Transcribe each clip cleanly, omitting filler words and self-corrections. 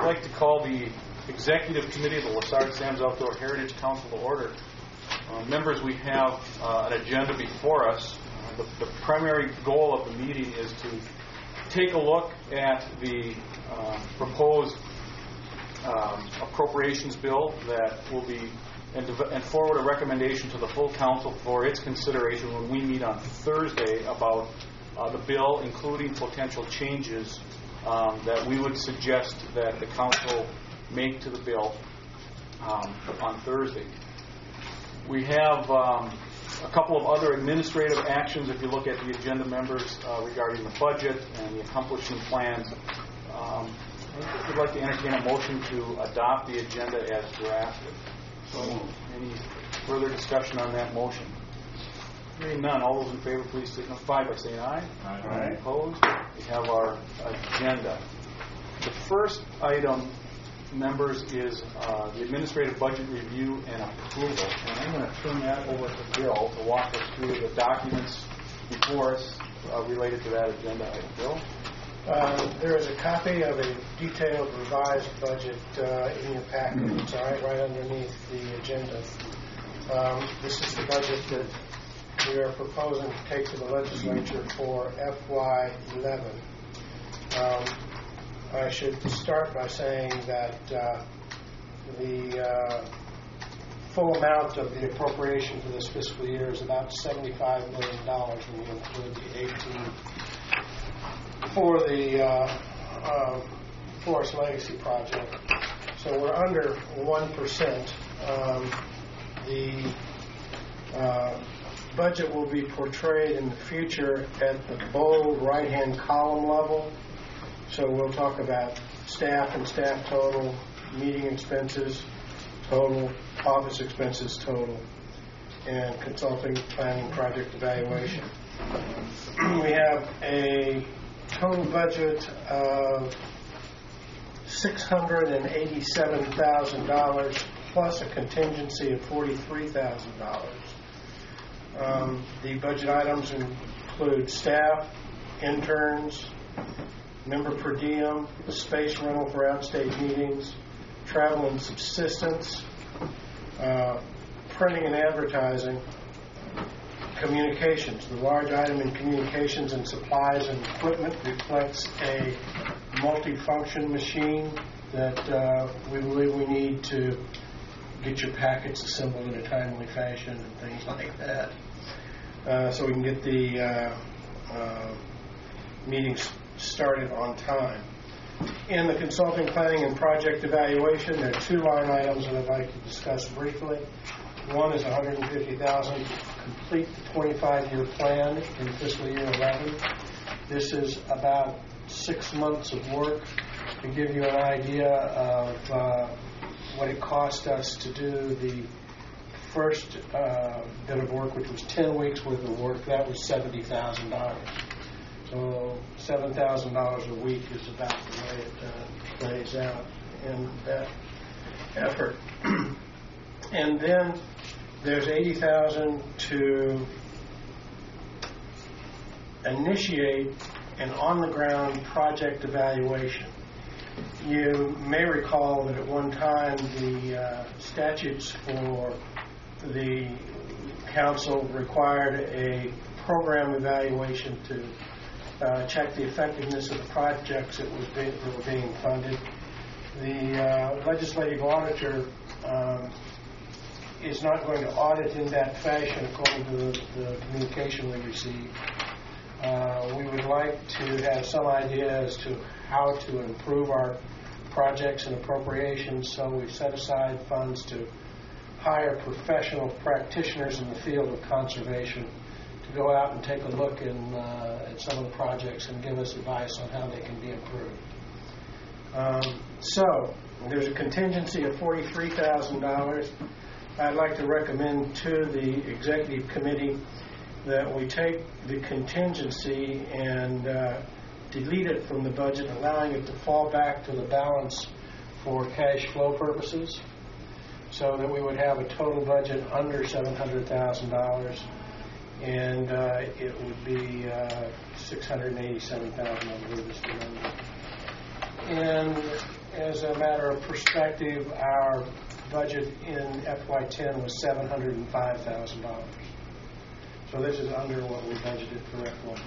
like to call the Executive Committee of the LaSarge Sam's Outdoor Heritage Council to order. Members, we have an agenda before us. The primary goal of the meeting is to take a look at the proposed appropriations bill that will be and forward a recommendation to the full council for its consideration when we meet on Thursday about the bill, including potential changes that we would suggest that the council make to the bill on Thursday. We have a couple of other administrative actions if you look at the agenda, members, regarding the budget and the accomplishment plans. I'd like to entertain a motion to adopt the agenda as drafted. So, any further discussion on that motion? Hearing none, all those in favor please signify by saying aye. Aye. Opposed? We have our agenda. The first item, members, is the administrative budget review and approval. And I'm going to turn that over to Bill to walk us through the documents before us related to that agenda item. Bill? There is a copy of a detailed revised budget in your packet. It's right underneath the agenda. This is the budget that we are proposing to take to the legislature for FY11. I should start by saying that the full amount of the appropriation for this fiscal year is about $75 million when you include the 18 for the Forest Legacy Project. So we're under 1%. The budget will be portrayed in the future at the bold right-hand column level. So we'll talk about staff and staff total, meeting expenses total, office expenses total, and consulting, planning, project evaluation. We have a total budget of $687,000 plus a contingency of $43,000. The budget items include staff, interns, member per diem, space rental for outstate meetings, travel and subsistence, printing and advertising, communications. The large item in communications and supplies and equipment reflects a multifunction machine that we believe we need to get your packets assembled in a timely fashion and things like that, so we can get the meetings started on time. In the consulting, planning, and project evaluation, there are two line items that I'd like to discuss briefly. One is $150,000 to complete the 25-year plan in fiscal year 11. This is about 6 months of work. To give you an idea of what it cost us to do the first bit of work, which was 10 weeks worth of work, that was $70,000. So $7,000 a week is about the way it plays out in that effort. And then there's $80,000 to initiate an on-the-ground project evaluation. You may recall that at one time the statutes for the council required a program evaluation to check the effectiveness of the projects that were being funded. The legislative auditor is not going to audit in that fashion according to the communication we received. We would like to have some idea as to how to improve our projects and appropriations, so we've set aside funds to hire professional practitioners in the field of conservation to go out and take a look at some of the projects and give us advice on how they can be improved. So there's a contingency of $43,000. I'd like to recommend to the executive committee that we take the contingency and delete it from the budget, allowing it to fall back to the balance for cash flow purposes, so that we would have a total budget under $700,000, and it would be $687,000, I believe is the number. And as a matter of perspective, our budget in FY10 was $705,000. So this is under what we budgeted for FY10.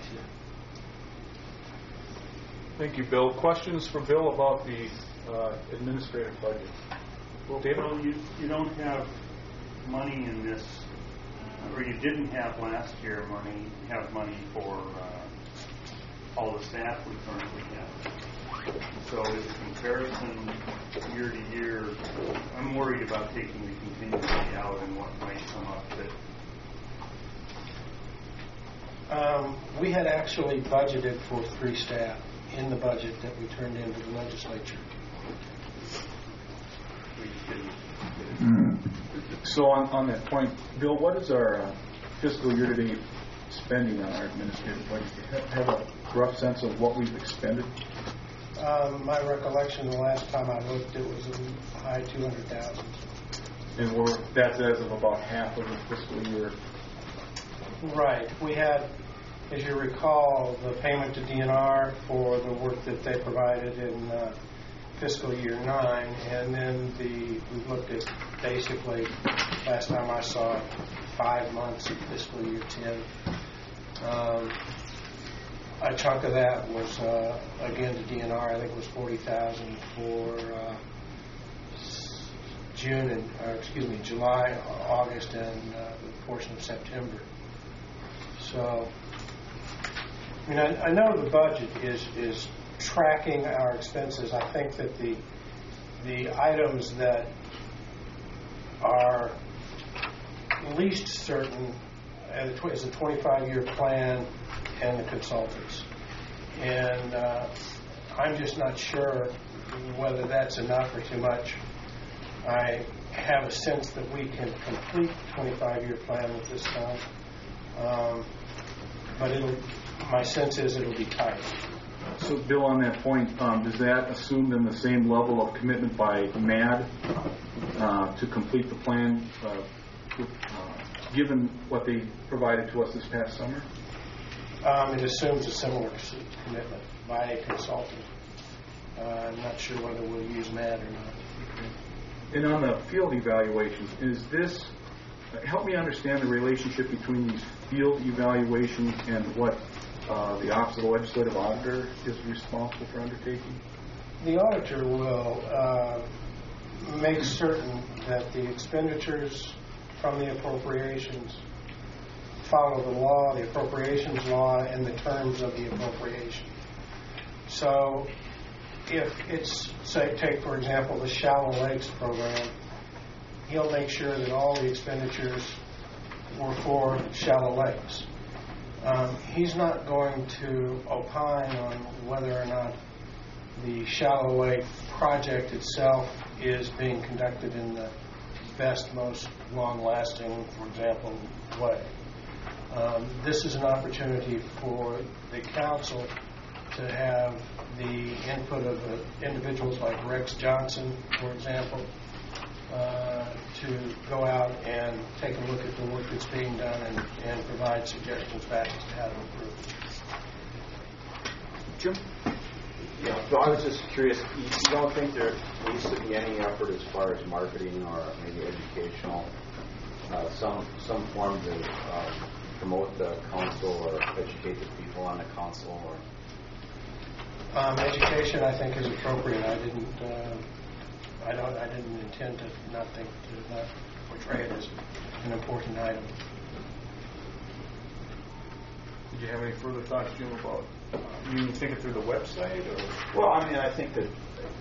Thank you, Bill. Questions for Bill about the administrative budget? Well, David? Bill, you don't have money in this, or you didn't have last year have money for all the staff we currently have. So as a comparison year to year, I'm worried about taking the contingency out and what might come up that. We had actually budgeted for 3 staff in the budget that we turned into the legislature. We didn't. So on that point, Bill, what is our fiscal year-to-date spending on our administrative budget? Do you have a rough sense of what we've expended? My recollection, the last time I looked, it was in the high 200,000. And that's as of about half of the fiscal year. Right. We had, as you recall, the payment to DNR for the work that they provided in fiscal year 9, and then we looked at basically, last time I saw it, 5 months of fiscal year 10. A chunk of that was, again, to DNR. I think it was $40,000 for July, August, and a portion of September. So, I mean, I know the budget is tracking our expenses. I think that the items that are least certain is the 25-year plan and the consultants. And I'm just not sure whether that's enough or too much. I have a sense that we can complete the 25-year plan with this time. But my sense is it'll be tight. So, Bill, on that point, does that assume then the same level of commitment by MAD to complete the plan, given what they provided to us this past summer? It assumes a similar commitment by a consultant. I'm not sure whether we'll use MAD or not. And on the field evaluations, is this, help me understand the relationship between these field evaluations and what the Office of the Legislative Auditor is responsible for undertaking? The auditor will make certain that the expenditures from the appropriations follow the law, the appropriations law, and the terms of the appropriation. So if it's, say, take for example the Shallow Lakes program, he'll make sure that all the expenditures were for Shallow Lakes. He's not going to opine on whether or not the Shallow Lake project itself is being conducted in the best, most long-lasting, for example, way. This is an opportunity for the council to have the input of individuals like Rex Johnson, for example, to go out and take a look at the work that's being done and provide suggestions back as to how to improve. Jim? Yeah, so I was just curious, you don't think there needs to be any effort as far as marketing or maybe educational, some form to promote the council or educate the people on the council? Or education, I think, is appropriate. I didn't intend to not portray it as an important item. Did you have any further thoughts, Jim, about you think it through the website? Or? Well, I mean, I think that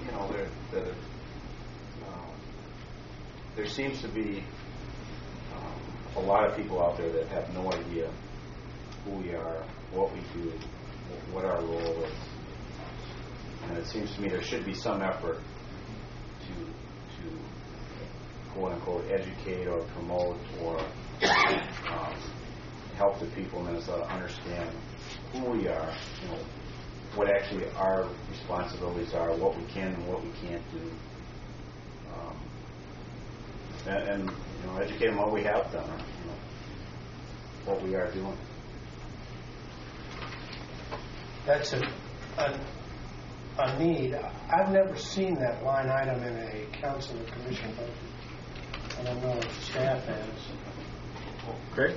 there seems to be a lot of people out there that have no idea who we are, what we do, what our role is, and it seems to me there should be some effort to quote unquote educate or promote or help the people in Minnesota understand who we are, what actually our responsibilities are, what we can and what we can't do, and educate them what we have done, or, what we are doing. That's a need. I've never seen that line item in a council or commission budget. I don't know if staff has. Great.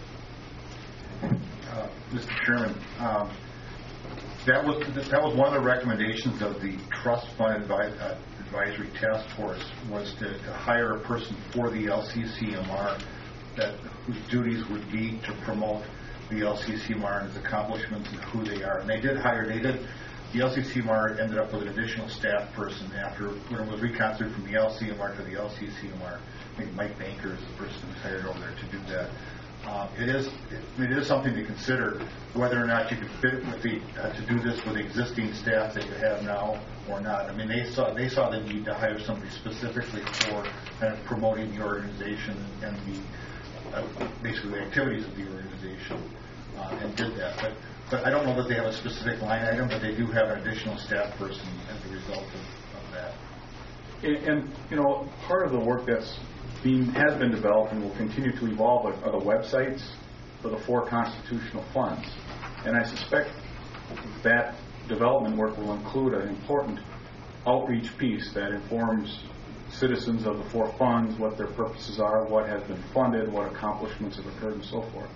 Mr. Chairman, that was one of the recommendations of the Trust Fund Advisory Task Force, was to hire a person for the LCCMR whose duties would be to promote the LCCMR and its accomplishments and who they are. And they did hire. The LCCMR ended up with an additional staff person after when it was reconstituted from the LCMR to the LCCMR. I think Mike Banker is the person who's hired over there to do that. It is something to consider whether or not you could fit with to do this with the existing staff that you have now or not. I mean, they saw the need to hire somebody specifically for kind of promoting the organization and basically the activities of the organization, and did that. But I don't know that they have a specific line item, but they do have an additional staff person as a result of that. And part of the work has been developed and will continue to evolve are the websites for the 4 constitutional funds. And I suspect that development work will include an important outreach piece that informs citizens of the 4 funds, what their purposes are, what has been funded, what accomplishments have occurred, and so forth.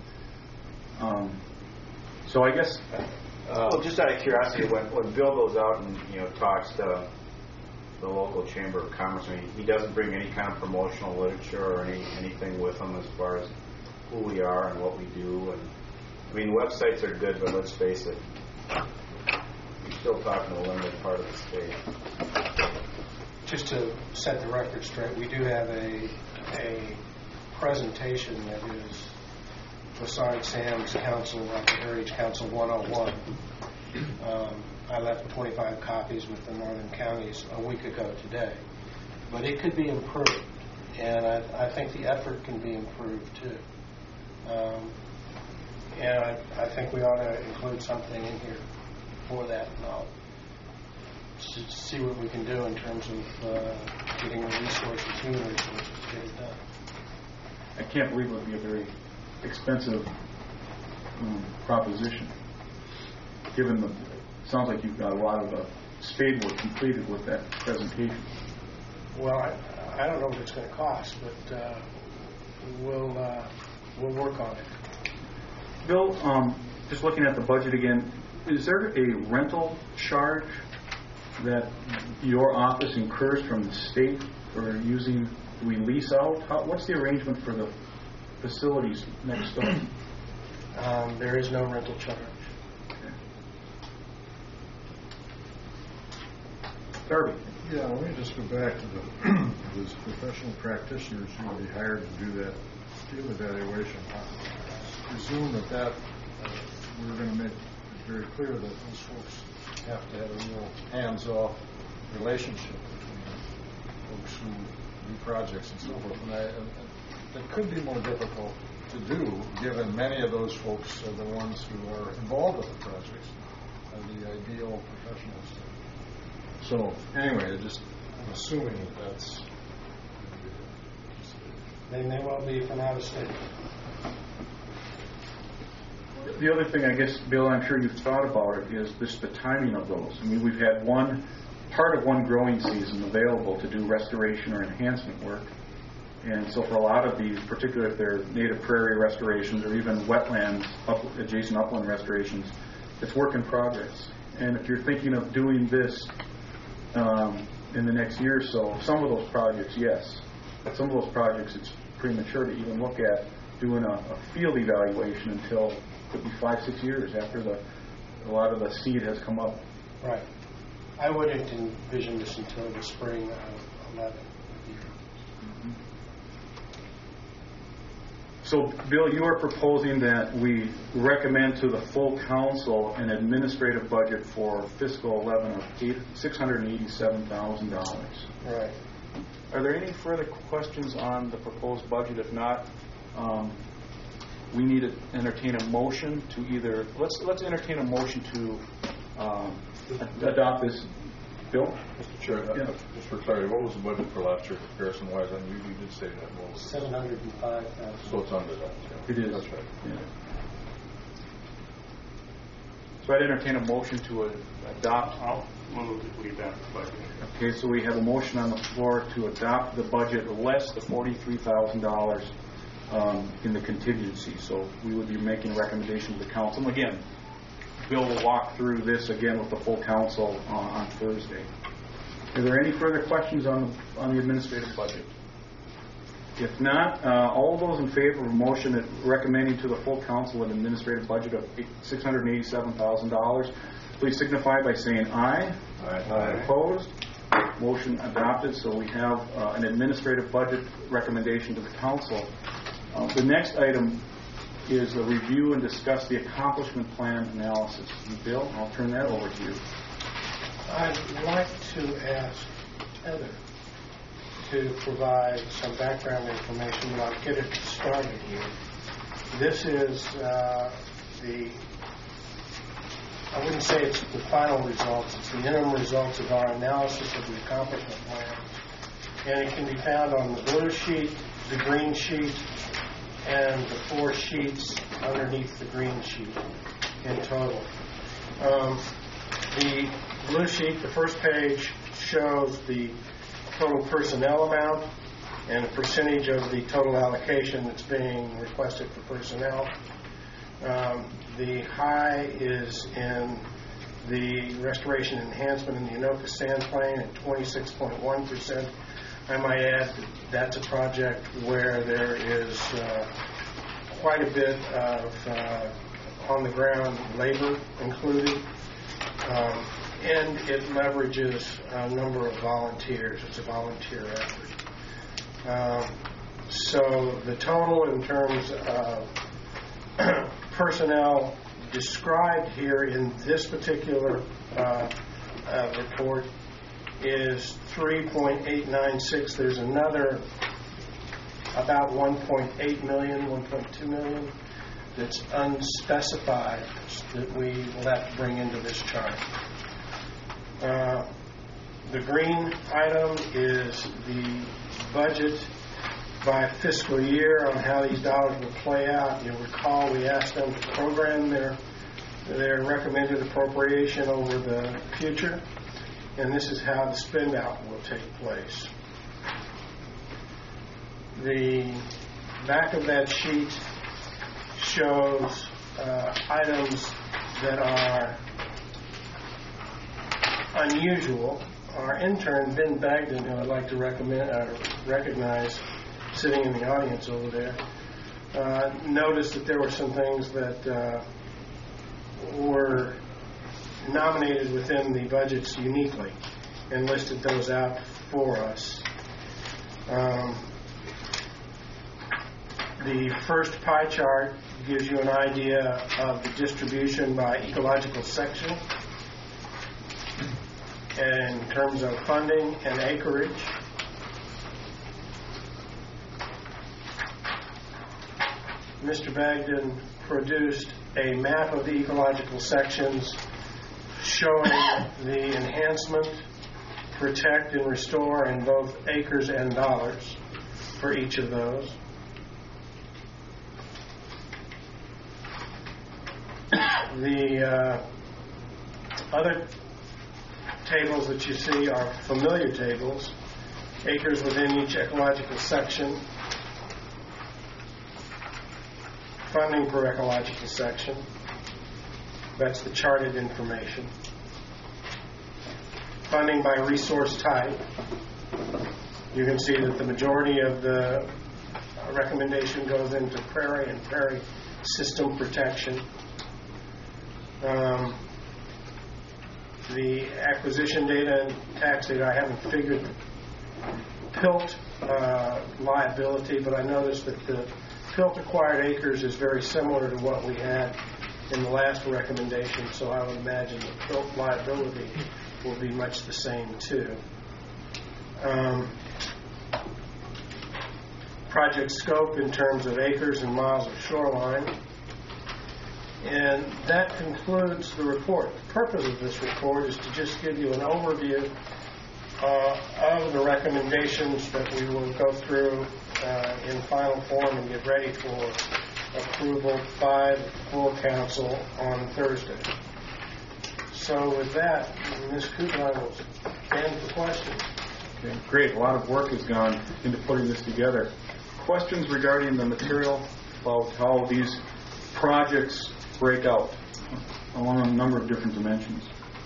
So I guess... well, just out of curiosity, when Bill goes out and talks to the local Chamber of Commerce, I mean, he doesn't bring any kind of promotional literature or anything with him as far as who we are and what we do. And I mean, websites are good, but let's face it, you're still talking to a limited part of the state. Just to set the record straight, we do have a presentation that is besides Sam's Council, like the Heritage Council 101. I left 25 copies with the Northern Counties a week ago today. But it could be improved, and I think the effort can be improved too. And I think we ought to include something in here for that, and I'll see what we can do in terms of getting the human resources to get it done. I can't believe it would be a very expensive proposition, given the... Sounds like you've got a lot of spade work completed with that presentation. Well, I don't know what it's going to cost, but we'll work on it. Bill, just looking at the budget again, is there a rental charge that your office incurs from the state for using? Do we lease out? What's the arrangement for the facilities next door? There is no rental charge. Darby. Yeah, let me just go back to those professional practitioners who will be hired to do that field evaluation. I presume that we're going to make it very clear that those folks have to have a real hands-off relationship between folks who do projects and so forth. And that could be more difficult to do, given many of those folks are the ones who are involved with the projects, are the ideal professionals. So anyway, I'm assuming that's... They may well be from out of state. The other thing, I guess, Bill, I'm sure you've thought about it, is just the timing of those. I mean, we've had part of one growing season available to do restoration or enhancement work. And so for a lot of these, particularly if they're native prairie restorations or even wetlands, adjacent upland restorations, it's work in progress. And if you're thinking of doing this in the next year or so, some of those projects, yes. But some of those projects, it's premature to even look at doing a field evaluation until it could be 5-6 years after a lot of the seed has come up. Right. I wouldn't envision this until the spring of 11. So, Bill, you are proposing that we recommend to the full council an administrative budget for fiscal 11 of $687,000. Right. Are there any further questions on the proposed budget? If not, we need to entertain a motion to either let's entertain a motion to adopt this. Bill? Mr. Chair, just for clarity, what was the budget for last year comparison-wise? I mean, you did say that. What was it? $705,000. So it's under that. Yeah. It is. That's right. Yeah. So I'd entertain a motion to adopt. I'll move that we adopt the budget. Okay, so we have a motion on the floor to adopt the budget less the $43,000 in the contingency. So we would be making a recommendation to the council. Again, Bill will walk through this again with the full council on Thursday. Are there any further questions on the administrative budget? If not, all those in favor of a motion recommending to the full council an administrative budget of $687,000, please signify by saying aye. Aye. Opposed? Motion adopted. So we have an administrative budget recommendation to the council. The next item is a review and discuss the accomplishment plan analysis. Bill, I'll turn that over to you. I'd like to ask Heather to provide some background information, but I'll get it started here. This is I wouldn't say it's the final results, it's the interim results of our analysis of the accomplishment plan. And it can be found on the blue sheet, the green sheet, and the 4 sheets underneath the green sheet in total. The blue sheet, the first page, shows the total personnel amount and a percentage of the total allocation that's being requested for personnel. The high is in the restoration enhancement in the Anoka Sand Plain at 26.1%. I might add that's a project where there is quite a bit of on-the-ground labor included, and it leverages a number of volunteers. It's a volunteer effort. So the total in terms of personnel described here in this particular report is 3.896. There's another about 1.8 million, 1.2 million that's unspecified that we will have to bring into this chart. The green item is the budget by fiscal year on how these dollars will play out. You'll recall we asked them to program their recommended appropriation over the future, and this is how the spend out will take place. The back of that sheet shows items that are unusual. Our intern, Ben Bagdon, who I'd like to recognize, sitting in the audience over there, noticed that there were some things that were nominated within the budgets uniquely and listed those out for us. The first pie chart gives you an idea of the distribution by ecological section in terms of funding and acreage. Mr. Bagdon produced a map of the ecological sections showing the enhancement, protect, and restore in both acres and dollars for each of those. The other tables that you see are familiar tables, acres within each ecological section, funding per ecological section. That's the charted information. Funding by resource type. You can see that the majority of the recommendation goes into prairie and prairie system protection. The acquisition data and tax data, I haven't figured the PILT liability, but I noticed that the PILT acquired acres is very similar to what we had in the last recommendation, so I would imagine the PILT liability will be much the same too. Project scope in terms of acres and miles of shoreline. And that concludes the report. The purpose of this report is to just give you an overview of the recommendations that we will go through in final form and get ready for approval by the full council on Thursday. So with that, Ms. Cooper, I will stand for questions. Okay, great. A lot of work has gone into putting this together. Questions regarding the material about how these projects break out along a number of different dimensions.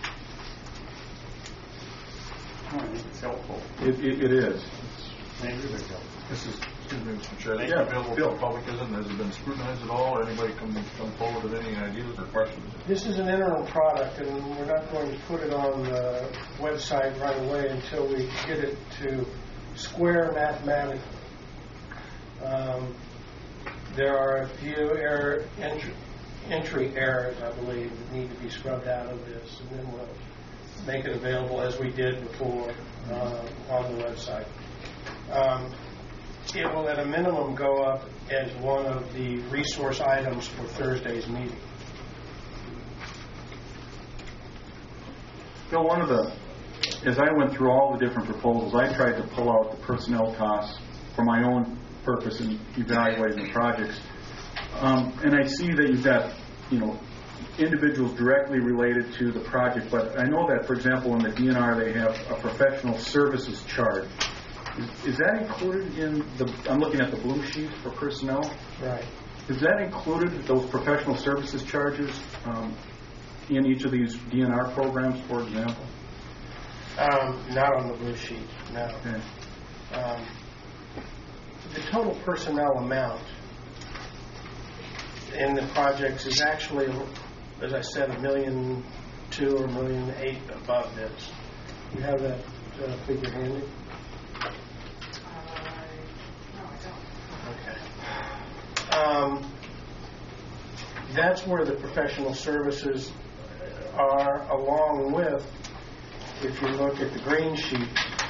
I think it's helpful. It is. Maybe it's helpful. This is, excuse me, Mr. Chair, Yeah, available to the public, isn't it? Has it been scrutinized at all, or anybody come forward with any ideas or questions? This is an interim product, and we're not going to put it on the website right away until we get it to square mathematically. There are a few entry errors, I believe, that need to be scrubbed out of this, and then we'll make it available as we did before on the website. It will, at a minimum, go up as one of the resource items for Thursday's meeting. Bill, as I went through all the different proposals, I tried to pull out the personnel costs for my own purpose in evaluating the projects. And I see that you've got, individuals directly related to the project, but I know that, for example, in the DNR they have a professional services charge. Is that included in I'm looking at the blue sheet for personnel? Right. Is that included, those professional services charges, in each of these DNR programs, for example? Not on the blue sheet, no. Okay. The total personnel amount in the projects is actually, as I said, $1.2 million or $1.8 million above this. You have that figure handy? No, I Okay. don't. That's where the professional services are, along with, if you look at the green sheet,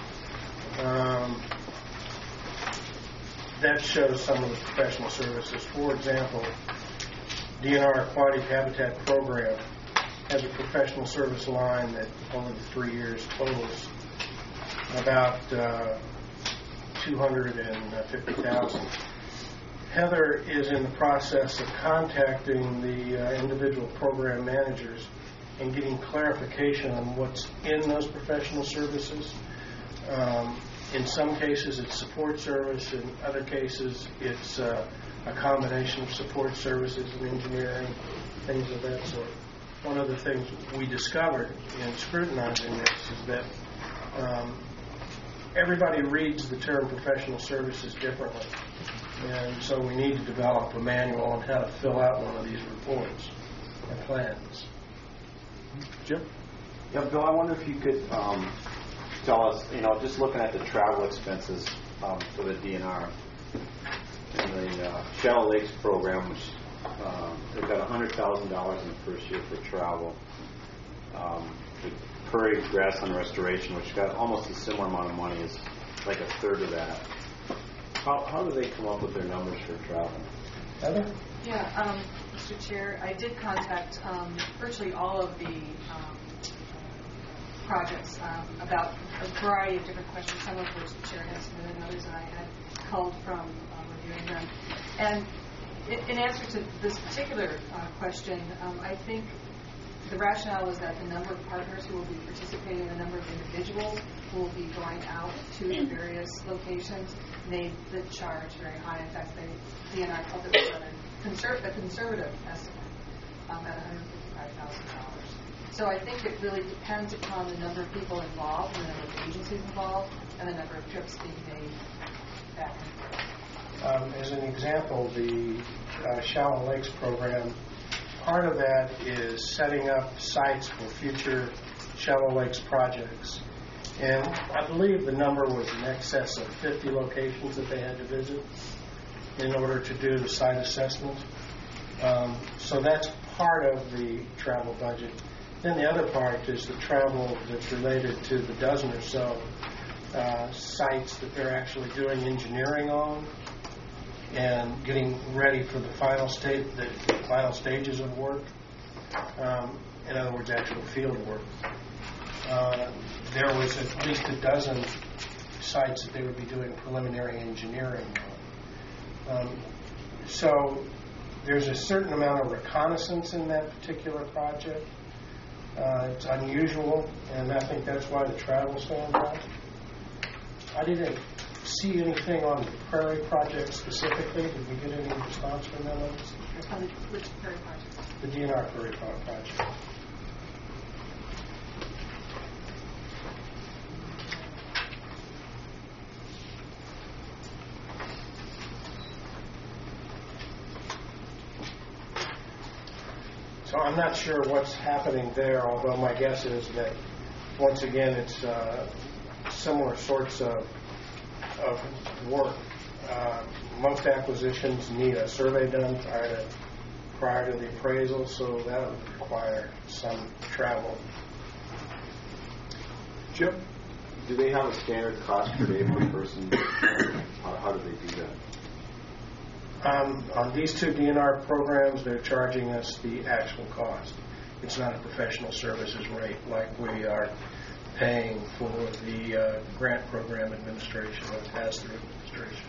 that shows some of the professional services. For example, DNR Aquatic Habitat Program has a professional service line that over the 3 years totals about $250,000. Heather is in the process of contacting the individual program managers and getting clarification on what's in those professional services. In some cases, it's support service. In other cases, it's a combination of support services and engineering, things of that sort. One of the things we discovered in scrutinizing this is that everybody reads the term professional services differently. And so we need to develop a manual on how to fill out one of these reports and plans. Jim? Yeah, Bill, I wonder if you could tell us, just looking at the travel expenses for the DNR and the Shallow Lakes program, which they've got $100,000 in the first year for travel. The Prairie Grassland Restoration, which got almost a similar amount of money, is like a third of that. How do they come up with their numbers for travel? Heather? Yeah, Mr. Chair, I did contact virtually all of the projects about a variety of different questions, some of which the Chair had submitted and others I had culled from reviewing them. And in answer to this particular question, I think the rationale was that the number of partners who will be participating, the number of individuals who will be going out to the various locations made the charge very high. In fact, the DNR felt it was a conservative estimate at $155,000. So I think it really depends upon the number of people involved, the number of agencies involved, and the number of trips being made back and forth. As an example, the Shallow Lakes program, part of that is setting up sites for future Shallow Lakes projects. And I believe the number was in excess of 50 locations that they had to visit in order to do the site assessment. So that's part of the travel budget. Then the other part is the travel that's related to the dozen or so sites that they're actually doing engineering on and getting ready for the final stages of work. In other words, actual field work. There was at least a dozen sites that they would be doing preliminary engineering on. So there's a certain amount of reconnaissance in that particular project. It's unusual, and I think that's why the travel stands out. I didn't see anything on the Prairie project specifically. Did we get any response from them on this? On which Prairie project? The DNR Prairie project. So I'm not sure what's happening there, although my guess is that, once again, it's similar sorts of work. Most acquisitions need a survey done prior to the appraisal, so that would require some travel. Jim, do they have a standard cost per day per person? How do they do that? On these two DNR programs, they're charging us the actual cost. It's not a professional services rate like we are paying for the grant program administration or pass-through administration.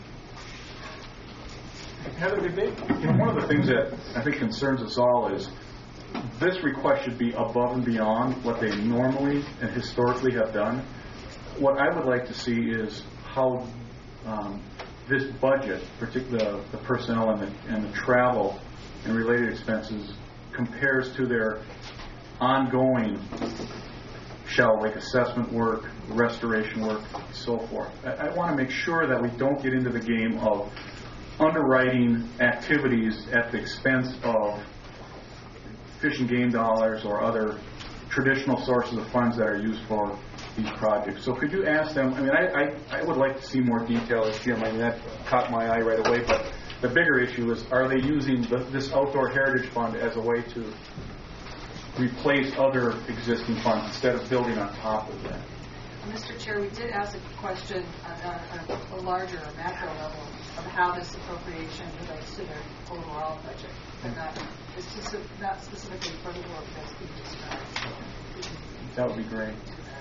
Heather, one of the things that I think concerns us all is this request should be above and beyond what they normally and historically have done. What I would like to see is how this budget, particularly the personnel and the travel and related expenses, compares to their ongoing like assessment work, restoration work, and so forth. I want to make sure that we don't get into the game of underwriting activities at the expense of fish and game dollars or other traditional sources of funds that are used for these projects. So could you ask them, I would like to see more detail as Jim, that caught my eye right away, but the bigger issue is, are they using this Outdoor Heritage Fund as a way to replace other existing funds instead of building on top of that? Mr. Chair, we did ask a question on a larger macro level of how this appropriation relates to their overall budget, but not specifically for the work that's being described. That would be great.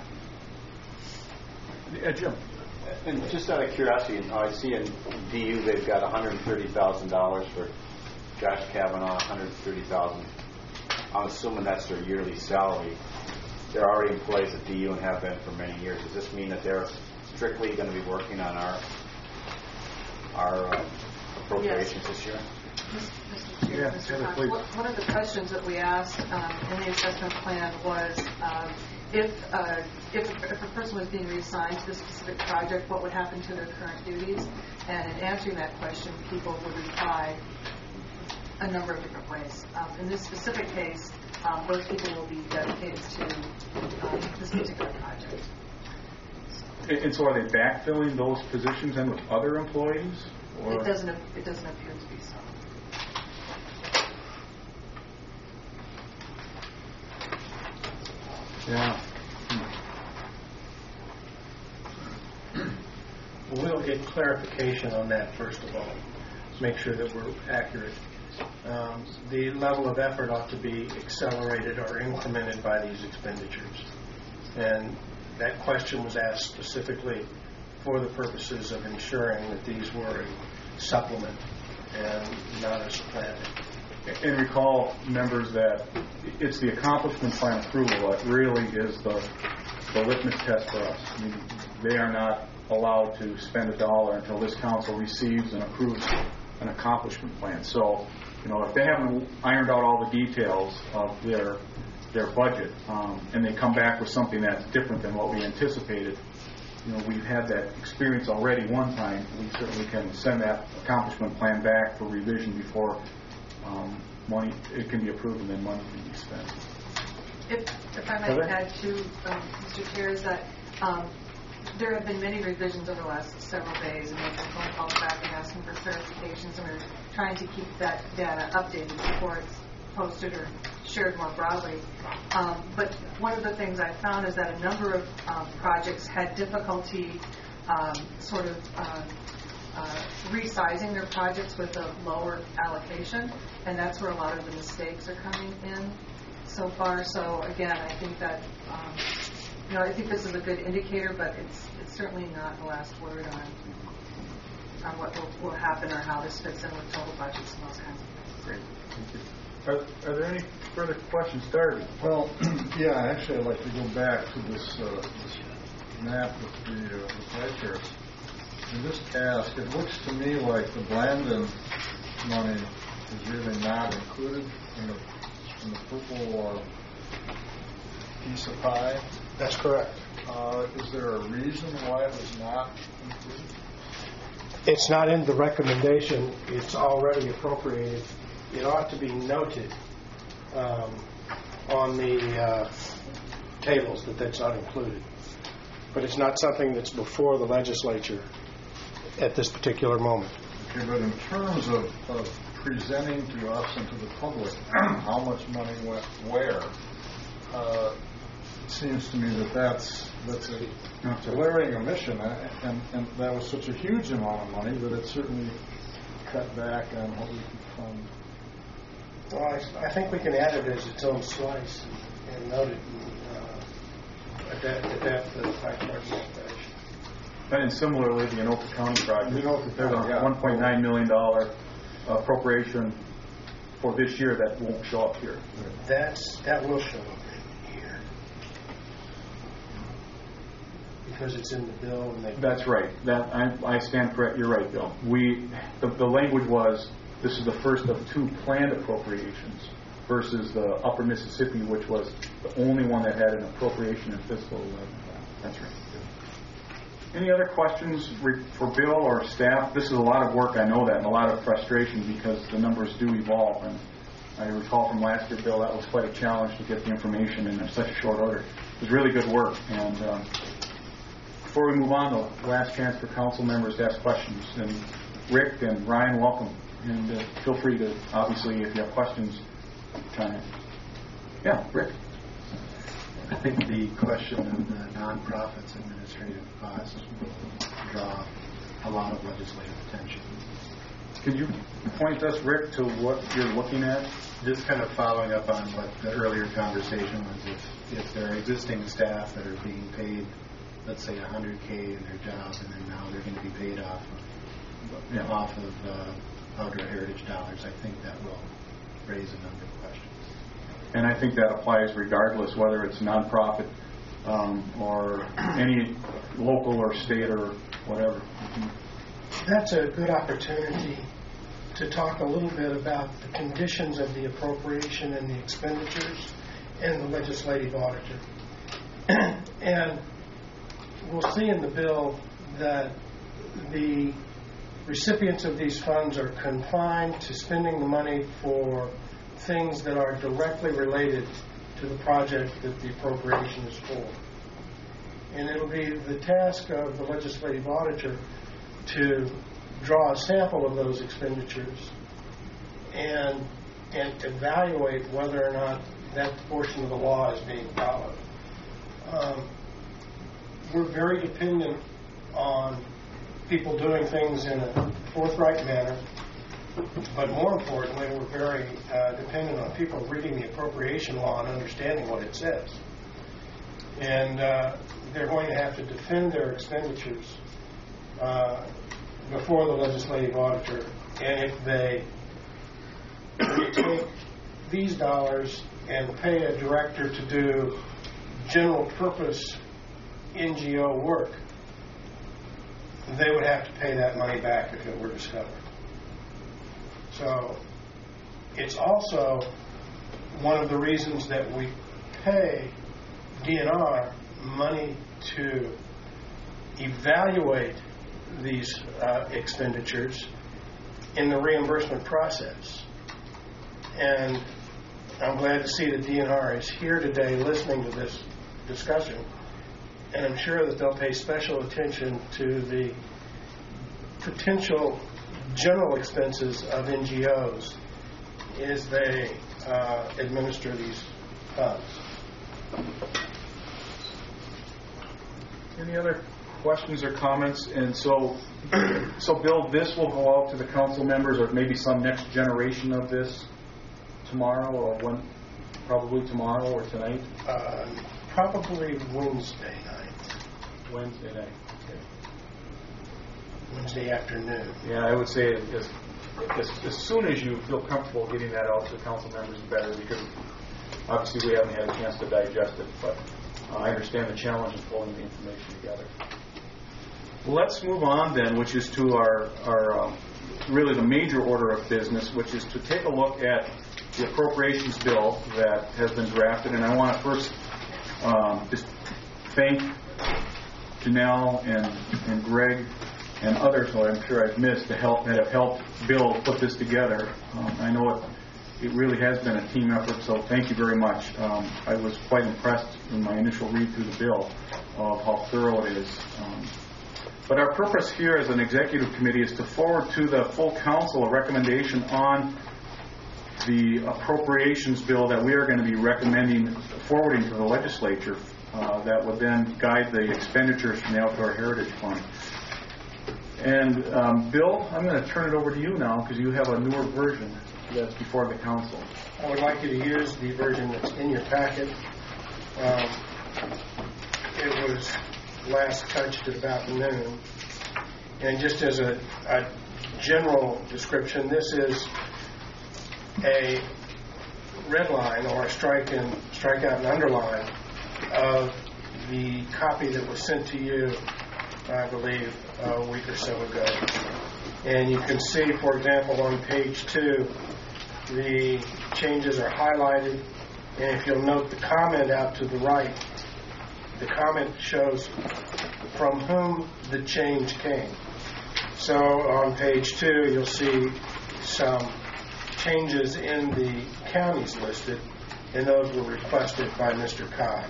Jim. And just out of curiosity, I see in DU they've got $130,000 for Josh Kavanaugh, $130,000. I'm assuming that's their yearly salary. They're already employees at DU and have been for many years. Does this mean that they're strictly going to be working on our appropriations this year? Mr. Chair, Mr. Cox, one of the questions that we asked in the assessment plan was if a person was being reassigned to this specific project, what would happen to their current duties? And in answering that question, people would reply a number of different ways. In this specific case, those people will be dedicated to this particular project. And so are they backfilling those positions then with other employees? Or? It doesn't appear to be so. Yeah. We'll get clarification on that first of all. Make sure that we're accurate. The level of effort ought to be accelerated or incremented by these expenditures. And that question was asked specifically for the purposes of ensuring that these were a supplement and not a supplanting. And recall, members, that it's the accomplishment plan approval that really is the litmus test for us. I mean, they are not allowed to spend a dollar until this council receives and approves an accomplishment plan. So, if they haven't ironed out all the details of their budget and they come back with something that's different than what we anticipated, we've had that experience already one time. We certainly can send that accomplishment plan back for revision before money can be approved and then money can be spent. If I might add to Mr. Chair, is that there have been many revisions over the last several days, and we've been phone calls back and asking for clarifications, and we're trying to keep that data updated before it's posted or shared more broadly. But one of the things I found is that a number of projects had difficulty resizing their projects with a lower allocation, and that's where a lot of the mistakes are coming in so far. So again, I think that I think this is a good indicator, but it's certainly not the last word on what will happen or how this fits in with total budgets and those kinds of things. Great. Thank you. Are there any further questions? Darby? Well, yeah, actually, I'd like to go back to this map with the pie charts and just ask. It looks to me like the Blandon money is really not included in the purple piece of pie. That's correct. Is there a reason why it was not included? It's not in the recommendation. It's already appropriated. It ought to be noted on the tables that that's not included. But it's not something that's before the legislature at this particular moment. Okay, but in terms of presenting to us and to the public how much money went where, it seems to me that's a glaring omission, and that was such a huge amount of money that it certainly cut back on what we could fund. Well, I think we can add it as its own slice and note it and adapt the pie chart recommendation. And similarly, the Anoka County project, there's a yeah. $1.9 million appropriation for this year that won't show up here. That will show up in here because it's in the bill. And That's right. That I stand correct. You're right, Bill. The language was this is the first of two planned appropriations versus the Upper Mississippi, which was the only one that had an appropriation in fiscal 11. That's right. Any other questions for Bill or staff? This is a lot of work, I know that, and a lot of frustration because the numbers do evolve. And I recall from last year, Bill, that was quite a challenge to get the information in such a short order. It was really good work. And before we move on, the last chance for council members to ask questions. And Rick and Ryan, welcome. And feel free to, obviously, if you have questions, chime in. Yeah, Rick. I think the question of the nonprofits administrative costs will draw a lot of legislative attention. Could you point us, Rick, to what you're looking at? Just kind of following up on what the earlier conversation was, if there are existing staff that are being paid, let's say $100K in their jobs, and then now they're going to be paid off of Outdoor Heritage dollars, I think that will raise a number of questions. And I think that applies regardless whether it's nonprofit or any local or state or whatever. That's a good opportunity to talk a little bit about the conditions of the appropriation and the expenditures and the legislative auditor. And we'll see in the bill that the recipients of these funds are confined to spending the money for things that are directly related to the project that the appropriation is for. And it'll be the task of the legislative auditor to draw a sample of those expenditures and evaluate whether or not that portion of the law is being followed. We're very dependent on people doing things in a forthright manner, but more importantly, we're very dependent on people reading the appropriation law and understanding what it says. And they're going to have to defend their expenditures before the legislative auditor. And if they take these dollars and pay a director to do general purpose NGO work, they would have to pay that money back if it were discovered. So it's also one of the reasons that we pay DNR money to evaluate these expenditures in the reimbursement process. And I'm glad to see that DNR is here today listening to this discussion. And I'm sure that they'll pay special attention to the potential general expenses of NGOs as they administer these funds. Any other questions or comments? And so Bill, this will go out to the council members or maybe some next generation of this tomorrow or when? Probably tomorrow or tonight? Probably Wednesday night. Wednesday night. Okay. Wednesday afternoon. Yeah, I would say as soon as you feel comfortable getting that out to the council members, the better, because obviously we haven't had a chance to digest it, but I understand the challenge of pulling the information together. Let's move on then, which is to our really the major order of business, which is to take a look at the appropriations bill that has been drafted. And I want to first just thank Janelle and Greg and others who I'm sure I've missed that have helped Bill put this together. I know it really has been a team effort, so thank you very much. I was quite impressed in my initial read through the bill of how thorough it is. But our purpose here as an executive committee is to forward to the full council a recommendation on the appropriations bill that we are going to be forwarding to the legislature that would then guide the expenditures from the Outdoor Heritage Fund. And Bill, I'm going to turn it over to you now because you have a newer version that's before the council. I would like you to use the version that's in your packet. It was last touched at about noon. And just as a general description, this is a red line or a strike out and underline of the copy that was sent to you, I believe, a week or so ago. And you can see, for example, on page 2, the changes are highlighted. And if you'll note the comment out to the right, the comment shows from whom the change came. So on page 2, you'll see some changes in the counties listed, and those were requested by Mr. Cobb.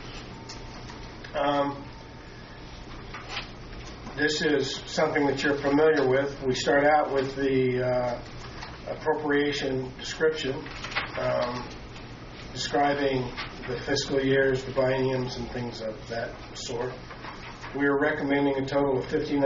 This is something that you're familiar with. We start out with the appropriation description, describing the fiscal years, the bienniums, and things of that sort. We are recommending a total of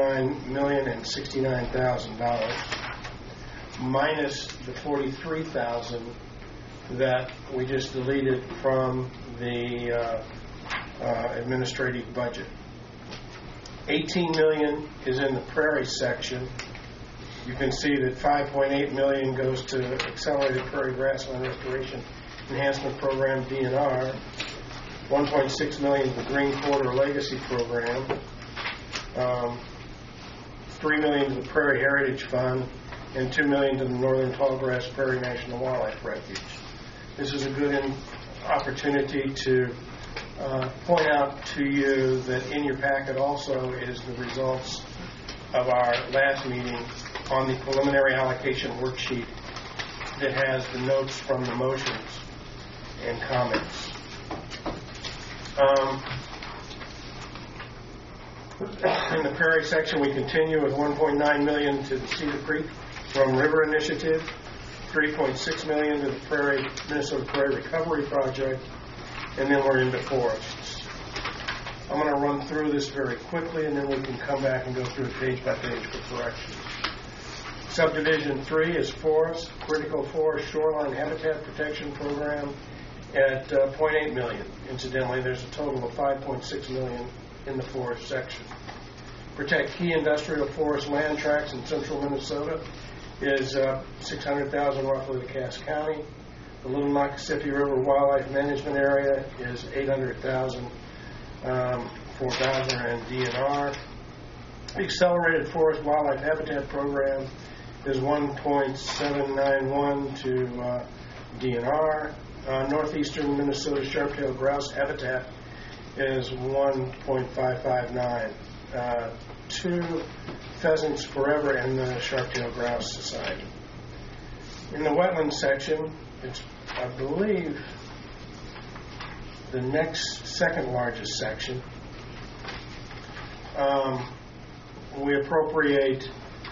$59,069,000 minus the $43,000 that we just deleted from the administrative budget. $18 million is in the prairie section. You can see that $5.8 million goes to Accelerated Prairie Grassland Restoration Enhancement Program, DNR. $1.6 million to the Green Corridor Legacy Program. $3 million to the Prairie Heritage Fund, and $2 million to the Northern Tallgrass Prairie National Wildlife Refuge. This is a good opportunity to point out to you that in your packet also is the results of our last meeting on the preliminary allocation worksheet that has the notes from the motions and comments. In the Prairie section, we continue with $1.9 million to the Cedar Creek Rum River Initiative, $3.6 million to the Minnesota Prairie Recovery Project, and then we're into forests. I'm going to run through this very quickly, and then we can come back and go through it page by page for corrections. Subdivision 3 is forest, critical forest shoreline habitat protection program at $0.8 million. Incidentally, there's a total of $5.6 million in the forest section. Protect key industrial forest land tracts in central Minnesota is $600,000 roughly to Cass County. The Little Miccosippi River Wildlife Management Area is $800,000 for Bowser and DNR. The Accelerated Forest Wildlife Habitat Program is $1.791 to DNR. Northeastern Minnesota Sharp-tailed Grouse Habitat is $1.559 to Pheasants Forever and the Sharp-tailed Grouse Society. In the wetlands section, it's, I believe, the next second largest section. We appropriate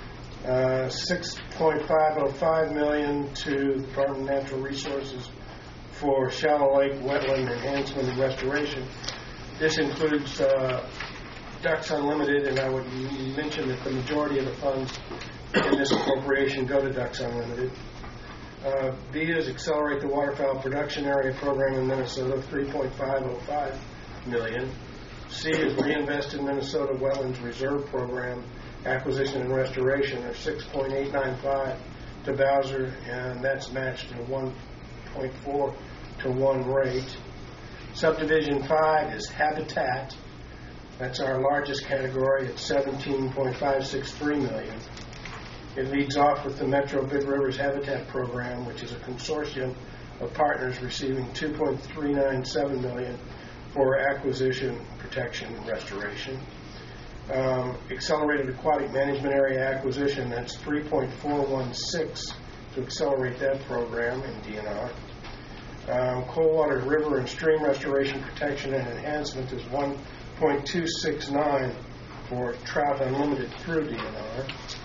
$6.505 million to the Department of Natural Resources for shallow lake wetland enhancement and restoration. This includes Ducks Unlimited, and I would mention that the majority of the funds in this appropriation go to Ducks Unlimited. B is Accelerate the Waterfowl Production Area Program in Minnesota, $3.505 million. C is Reinvest in Minnesota Wetlands Reserve Program, Acquisition and Restoration, or $6.895 to Bowser, and that's matched in 1.4 to 1 rate. Subdivision 5 is Habitat. That's our largest category at $17.563 million. It leads off with the Metro Big Rivers Habitat Program, which is a consortium of partners receiving $2.397 million for acquisition, protection, and restoration. Accelerated Aquatic Management Area Acquisition, that's $3.416 to accelerate that program in DNR. Coldwater River and Stream Restoration, Protection, and Enhancement is $1.269 for Trout Unlimited through DNR.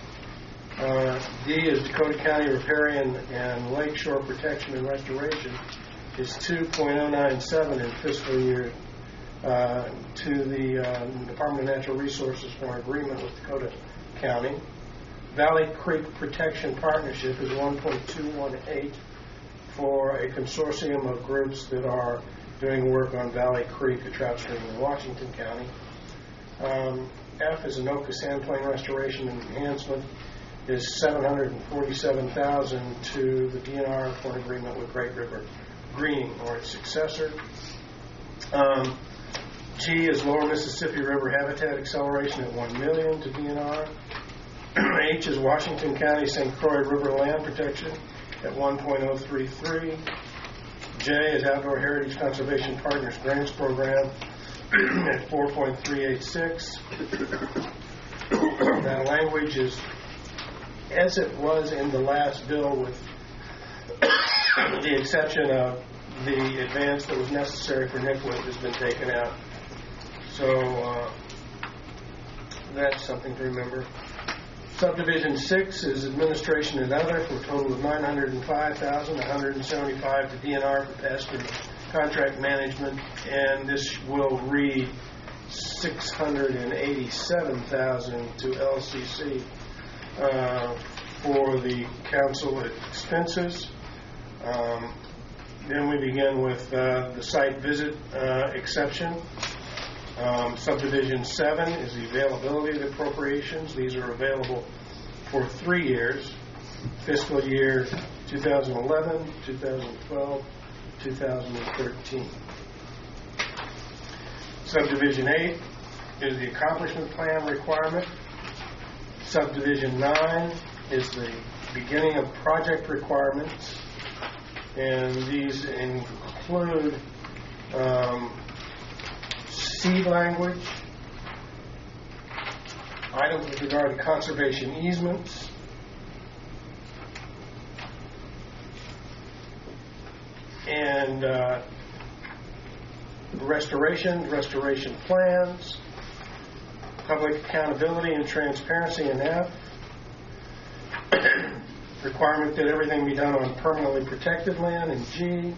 D is Dakota County Riparian and Lakeshore Protection and Restoration is $2.097 in fiscal year to the Department of Natural Resources for an agreement with Dakota County. Valley Creek Protection Partnership is $1.218 for a consortium of groups that are doing work on Valley Creek, a trout stream in Washington County. F is Anoka Sandplain Restoration and Enhancement is $747,000 to the DNR for an agreement with Great River Greening or its successor. G is Lower Mississippi River Habitat Acceleration at $1 million to DNR. H is Washington County St. Croix River Land Protection at $1.033. J is Outdoor Heritage Conservation Partners Grants Program at $4.386. That language is as it was in the last bill, with the exception of the advance that was necessary for NICWIT has been taken out. So that's something to remember. Subdivision 6 is Administration and Other for a total of $905,000, $175,000 to DNR for pasture contract management, and this will read $687,000 to LCC for the council expenses. Then we begin with the site visit exception. Subdivision 7 is the availability of the appropriations. These are available for 3 years, fiscal year 2011, 2012, 2013. Subdivision 8 is the accomplishment plan requirement. Subdivision 9 is the beginning of project requirements, and these include seed language, items with regard to conservation easements, and restoration plans, public accountability and transparency in F, requirement that everything be done on permanently protected land in G,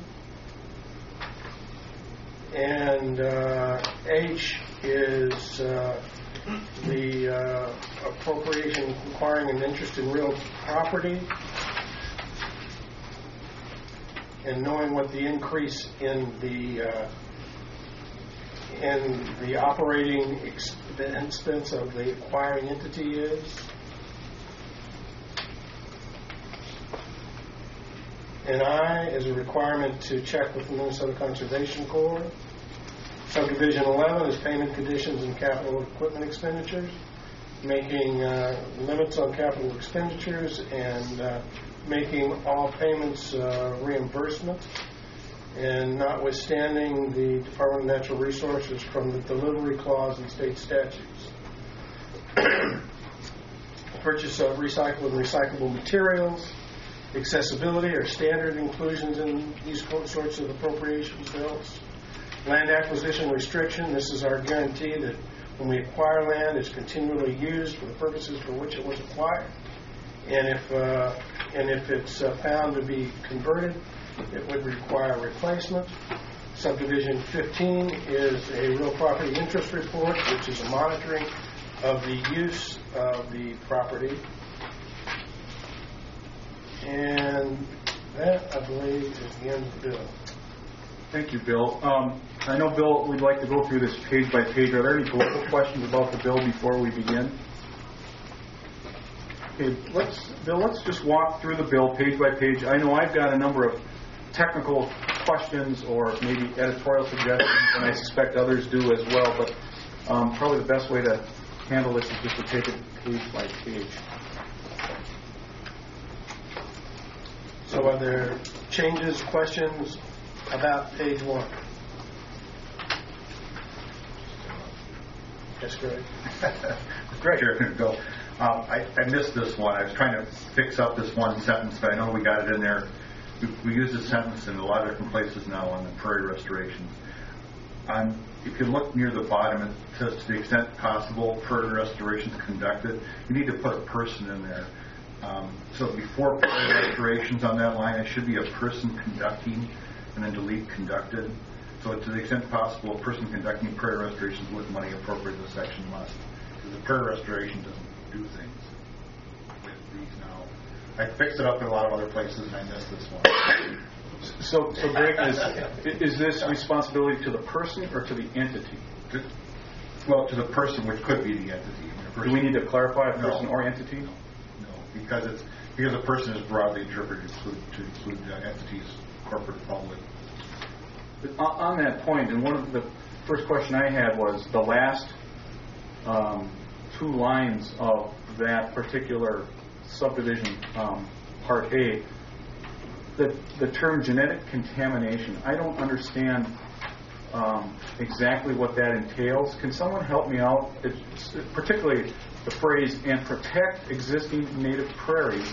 and H is the appropriation requiring an interest in real property and knowing what the increase in the operating expense of the acquiring entity is. And I is a requirement to check with the Minnesota Conservation Corps. Subdivision 11 is payment conditions and capital equipment expenditures, making limits on capital expenditures and making all payments reimbursement, and notwithstanding the Department of Natural Resources from the delivery clause in state statutes. Purchase of recycled and recyclable materials, accessibility or standard inclusions in these sorts of appropriations bills. Land acquisition restriction, this is our guarantee that when we acquire land, it's continually used for the purposes for which it was acquired. And if it's found to be converted, it would require replacement. Subdivision 15 is a real property interest report, which is a monitoring of the use of the property. And that, I believe, is the end of the bill. Thank you, Bill. I know, Bill, we'd like to go through this page by page. Are there any political questions about the bill before we begin? Okay, Bill, let's just walk through the bill page by page. I know I've got a number of technical questions or maybe editorial suggestions, and I suspect others do as well, but probably the best way to handle this is just to take it page by page. So are there changes, questions about page 1? Yes, Greg. Greg here, Bill. I missed this one. I was trying to fix up this one sentence, but I know we got it in there. We use this sentence in a lot of different places now on the prairie restorations. If you look near the bottom, it says to the extent possible, prairie restorations conducted. You need to put a person in there. So before prairie restorations on that line, it should be a person conducting, and then delete conducted. So to the extent possible, a person conducting prairie restorations with money appropriate to the section must. Because the prairie restoration doesn't do things with these now. I fixed it up in a lot of other places, and I missed this one. So Greg, is this responsibility to the person or to the entity? Well, to the person, which could be the entity. Do we need to clarify a person or entity? No, because a person is broadly interpreted to include entities, corporate, public. But on that point, and one of the first question I had was the last 2 lines of that particular subdivision, Part A, the term genetic contamination. I don't understand exactly what that entails. Can someone help me out? It's particularly the phrase, and protect existing native prairies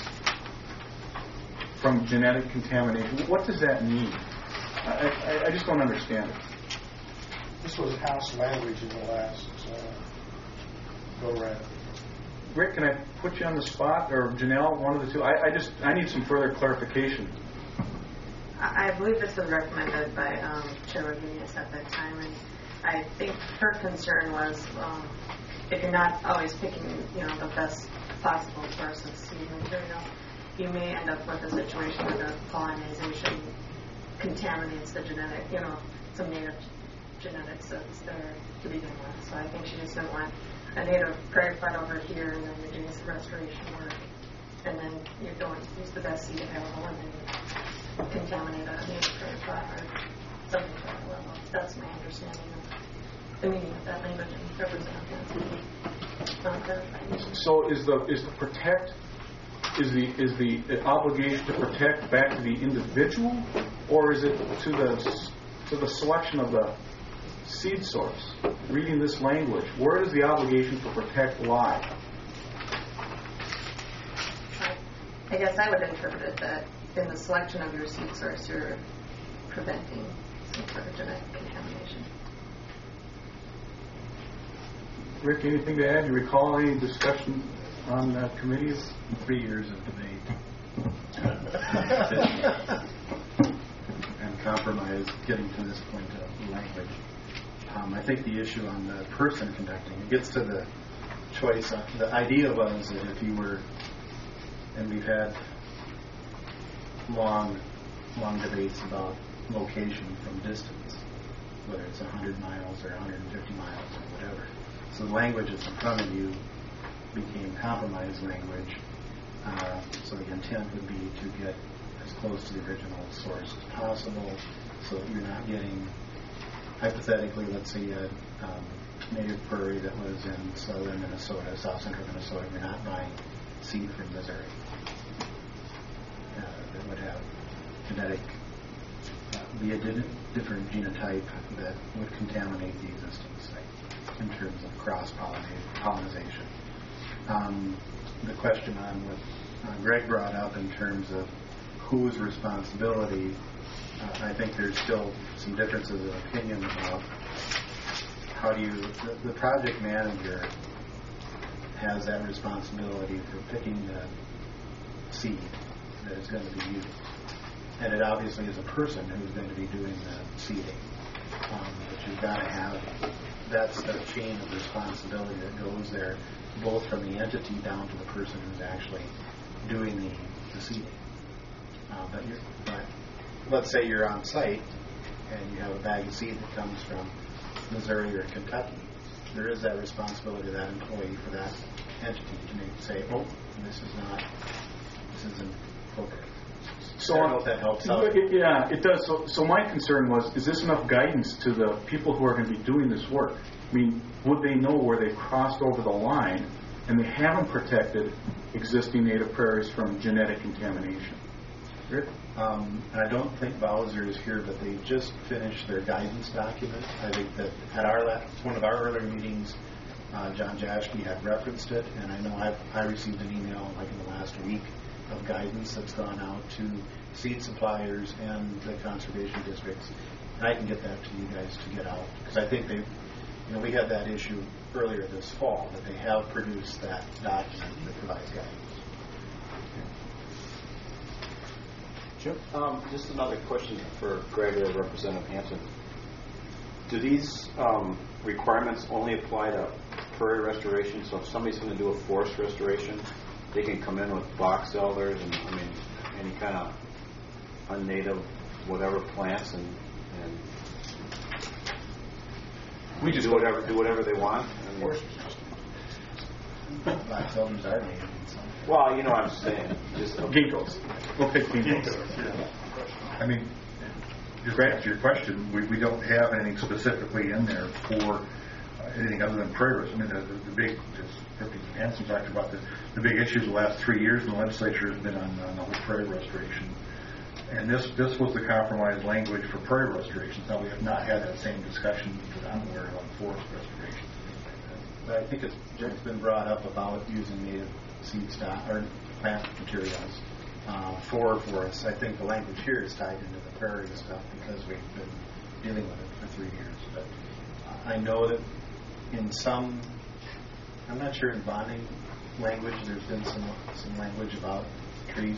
from genetic contamination. What does that mean? I just don't understand it. This was House language in the last go-round. Rick, can I put you on the spot, or Janelle, one of the two? I need some further clarification. I believe this was recommended by Chair Rodriguez at that time, and I think her concern was if you're not always picking, the best possible source of seed material, you may end up with a situation where the pollination contaminates the genetic, some native genetics that's there to begin with. So I think she just didn't want a native prairie flat over here, and then you're doing some restoration work, and then you're going to use the best seed available, and then contaminate a native prairie flat or something to that level. That's my understanding of the meaning of that language and representation. So is the protect, is the obligation to protect back to the individual, or is it to the selection of the seed source? Reading this language, where does the obligation to protect lie? I guess I would interpret it that in the selection of your seed source, you're preventing some sort of genetic contamination. Rick, anything to add? You recall any discussion on committees? 3 years of debate and compromise getting to this point of language. I think the issue on the person conducting, it gets to the choice. The idea was that if you were, and we've had long debates about location from distance, whether it's 100 miles or 150 miles or whatever. So the language that's in front of you became compromise language. So the intent would be to get as close to the original source as possible, so that you're not getting, hypothetically, let's say a native prairie that was in southern Minnesota, south central Minnesota, you're not buying seed from Missouri. That would have genetic, be a different genotype that would contaminate the existing site in terms of cross-pollination. The question on what Greg brought up in terms of whose responsibility, I think there's still some differences of opinion about how do you, the project manager has that responsibility for picking the seed that is going to be used. And it obviously is a person who's going to be doing the seeding. But you've got to have, that's the chain of responsibility that goes there, both from the entity down to the person who's actually doing the seeding. But let's say you're on site and you have a bag of seed that comes from Missouri or Kentucky. There is that responsibility of that employee for that entity to maybe say, oh, this isn't appropriate. So I don't know if that helps out. Yeah, it does. So my concern was, is this enough guidance to the people who are going to be doing this work? I mean, would they know where they've crossed over the line and they haven't protected existing native prairies from genetic contamination? Rick? And I don't think Bowser is here, but they just finished their guidance document. I think that at one of our earlier meetings, John Jaschke had referenced it, and I know I received an email like in the last week of guidance that's gone out to seed suppliers and the conservation districts. And I can get that to you guys to get out, because I think we had that issue earlier this fall, that they have produced that document that provides guidance. Jim? Just another question for Greg or Representative Hanson. Do these requirements only apply to prairie restoration? So if somebody's going to do a forest restoration, they can come in with box elders and any kind of unnative whatever plants and we just do whatever they want. Box elders are native. Well, you know what I'm saying. Just ginkgos. We'll pick ginkgos. I mean, just back to your question, we don't have anything specifically in there for anything other than prairies. I mean, the big, as Hanson talked about, the big issues the last 3 years in the legislature has been on the whole prairie restoration. And this was the compromise language for prairie restoration. Now, we have not had that same discussion that I'm aware of on forest restoration. But I think it's been brought up about using native seed stock or plant materials for forests. I think the language here is tied into the prairie stuff because we've been dealing with it for 3 years. But I know that in some, I'm not sure in bonding language, there's been some language about trees.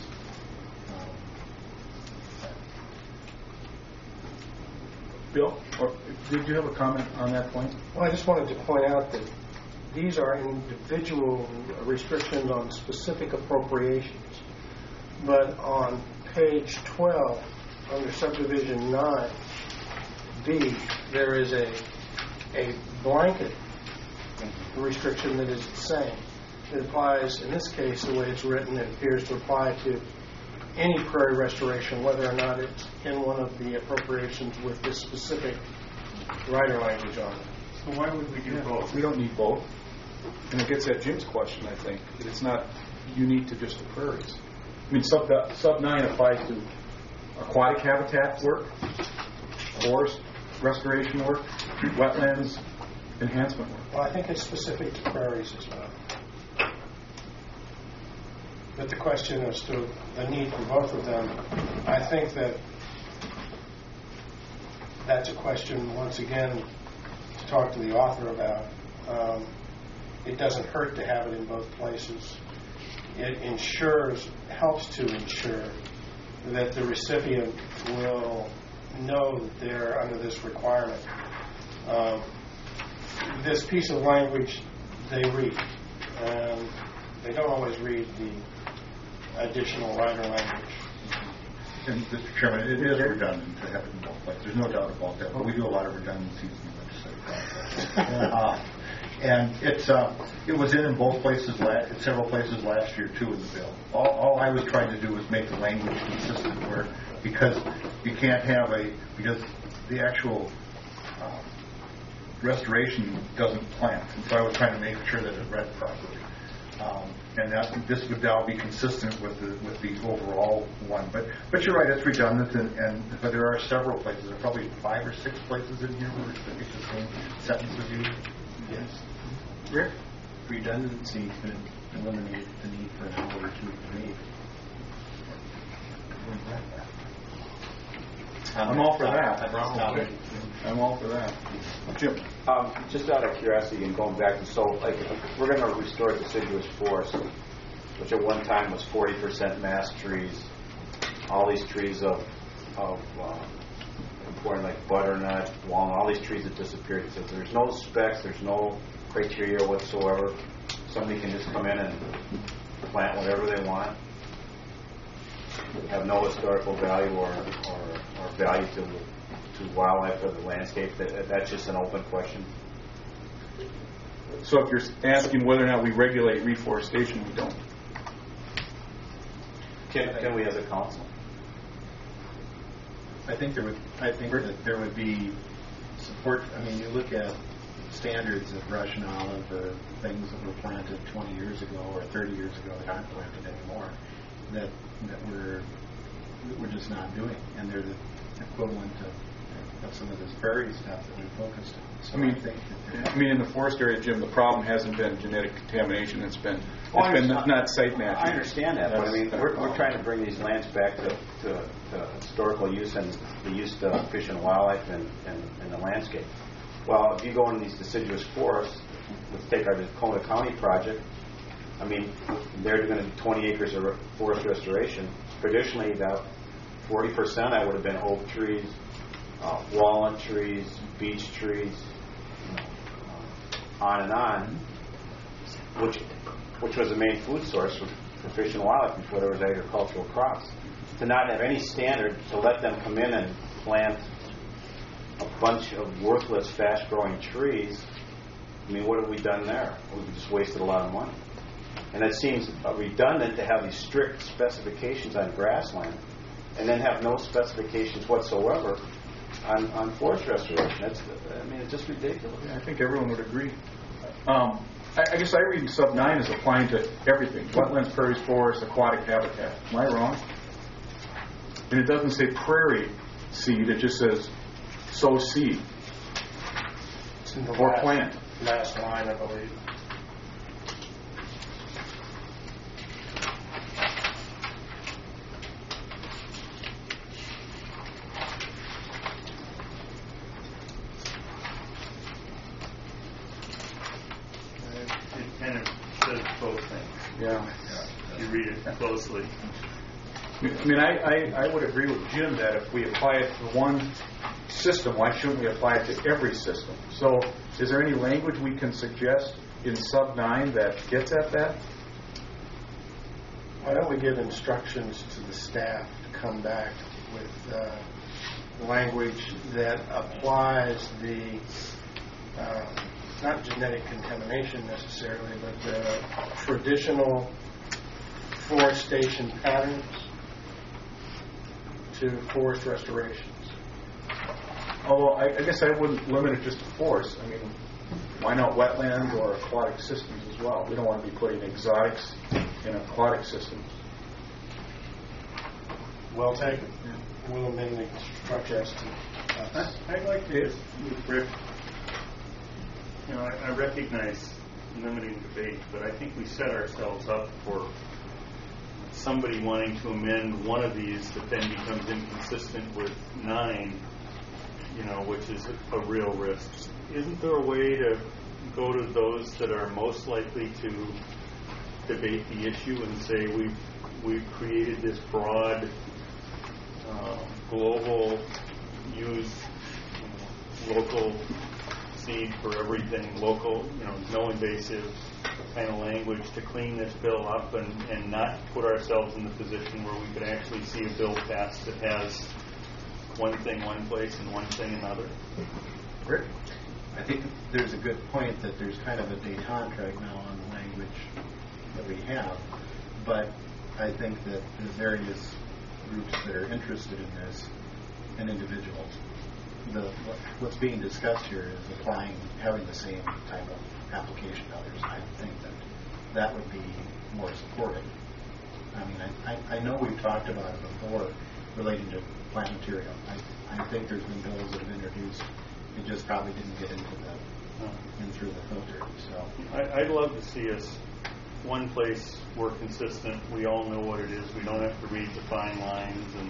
Bill, or did you have a comment on that point? Well, I just wanted to point out that these are individual restrictions on specific appropriations. But on page 12, under subdivision 9B, there is a blanket restriction that is the same. It applies, in this case, the way it's written, it appears to apply to any prairie restoration, whether or not it's in one of the appropriations with this specific rider language on it. So why would we do both? We don't need both. And it gets at Jim's question, I think. That it's not unique to just the prairies. I mean, sub 9 applies to aquatic habitat work, forest restoration work, wetlands enhancement work. Well, I think it's specific to prairies as well. But the question as to the need for both of them, I think that's a question, once again, to talk to the author about. It doesn't hurt to have it in both places. It helps to ensure that the recipient will know that they're under this requirement. This piece of language they read, and they don't always read the additional rider language. And Mr. Chairman, it is redundant to have it in both places. There's no doubt about that, but we do a lot of redundancies in the legislative process. And it was in both places, several places last year too in the bill. All I was trying to do was make the language consistent, because you can't have because the actual restoration doesn't plant, and so I was trying to make sure that it read properly. And this would now be consistent with the overall one. But you're right, it's redundant, but there are several places. There are probably 5 or 6 places in here where it's the same sentence as used. Yes. Rick? Redundancy could eliminate the need for an hour or two of read. I'm all for that. I'm all for that. Jim? Just out of curiosity and going back to, if we're going to restore deciduous forest, which at one time was 40% mass trees, all these trees of important like butternut, walnut, all these trees that disappeared. So there's no specs, there's no criteria whatsoever. Somebody can just come in and plant whatever they want, have no historical value or value to wildlife or the landscape. That's just an open question. So if you're asking whether or not we regulate reforestation, we don't. Can we as a council? I think that there would be support. I mean, you look at standards of brush and olive or things that were planted 20 years ago or 30 years ago that aren't planted anymore, that we're just not doing, and they're the equivalent of some of this prairie stuff that we focused on. So I mean, in the forest area, Jim, the problem hasn't been genetic contamination. It's been not site matching. I understand that, but I mean, we're trying to bring these lands back to historical use and the use of fish and wildlife and the landscape. Well, if you go in these deciduous forests, let's take our Dakota County project. I mean, they're going to do 20 acres of forest restoration. Traditionally, about 40% that would have been oak trees, walnut trees, beech trees, on and on, which was the main food source for fish and wildlife before there was agricultural crops. To not have any standard, to let them come in and plant a bunch of worthless, fast-growing trees, I mean, what have we done there? We've just wasted a lot of money. And it seems redundant to have these strict specifications on grassland and then have no specifications whatsoever on forest restoration. It's just ridiculous. Yeah, I think everyone would agree. I guess I read sub 9 as applying to everything: wetlands, prairies, forests, aquatic habitat. Am I wrong? And it doesn't say prairie seed; it just says sow seed It's in the or plant. last line, I believe. It kind of says both things. Yeah. You read it closely. I mean, I would agree with Jim that if we apply it to one system, why shouldn't we apply it to every system? So is there any language we can suggest in sub 9 that gets at that? Why don't we give instructions to the staff to come back with language that applies the not genetic contamination necessarily, but the traditional forestation patterns to forest restorations. Although I guess I wouldn't limit it just to forests. I mean, why not wetlands or aquatic systems as well? We don't want to be putting exotics in aquatic systems. Well taken. Yeah. We'll amend the structures to us. I'd like to just, Rick, I recognize limiting debate, but I think we set ourselves up for somebody wanting to amend one of these that then becomes inconsistent with 9, which is a real risk. Isn't there a way to go to those that are most likely to debate the issue and say we've created this broad global use local seed for everything, local, no invasive kind of language to clean this bill up and not put ourselves in the position where we could actually see a bill passed that has one thing one place and one thing another? Rick? I think there's a good point that there's kind of a détente right now on the language that we have, but I think that the various groups that are interested in this and individuals, what's being discussed here is having the same type of application to others. I think that would be more supported. I mean, I know we've talked about it before relating to plant material. I think there's been bills that have introduced. It just probably didn't get in through the filter. So I'd love to see us one place we're consistent. We all know what it is. We don't have to read the fine lines and.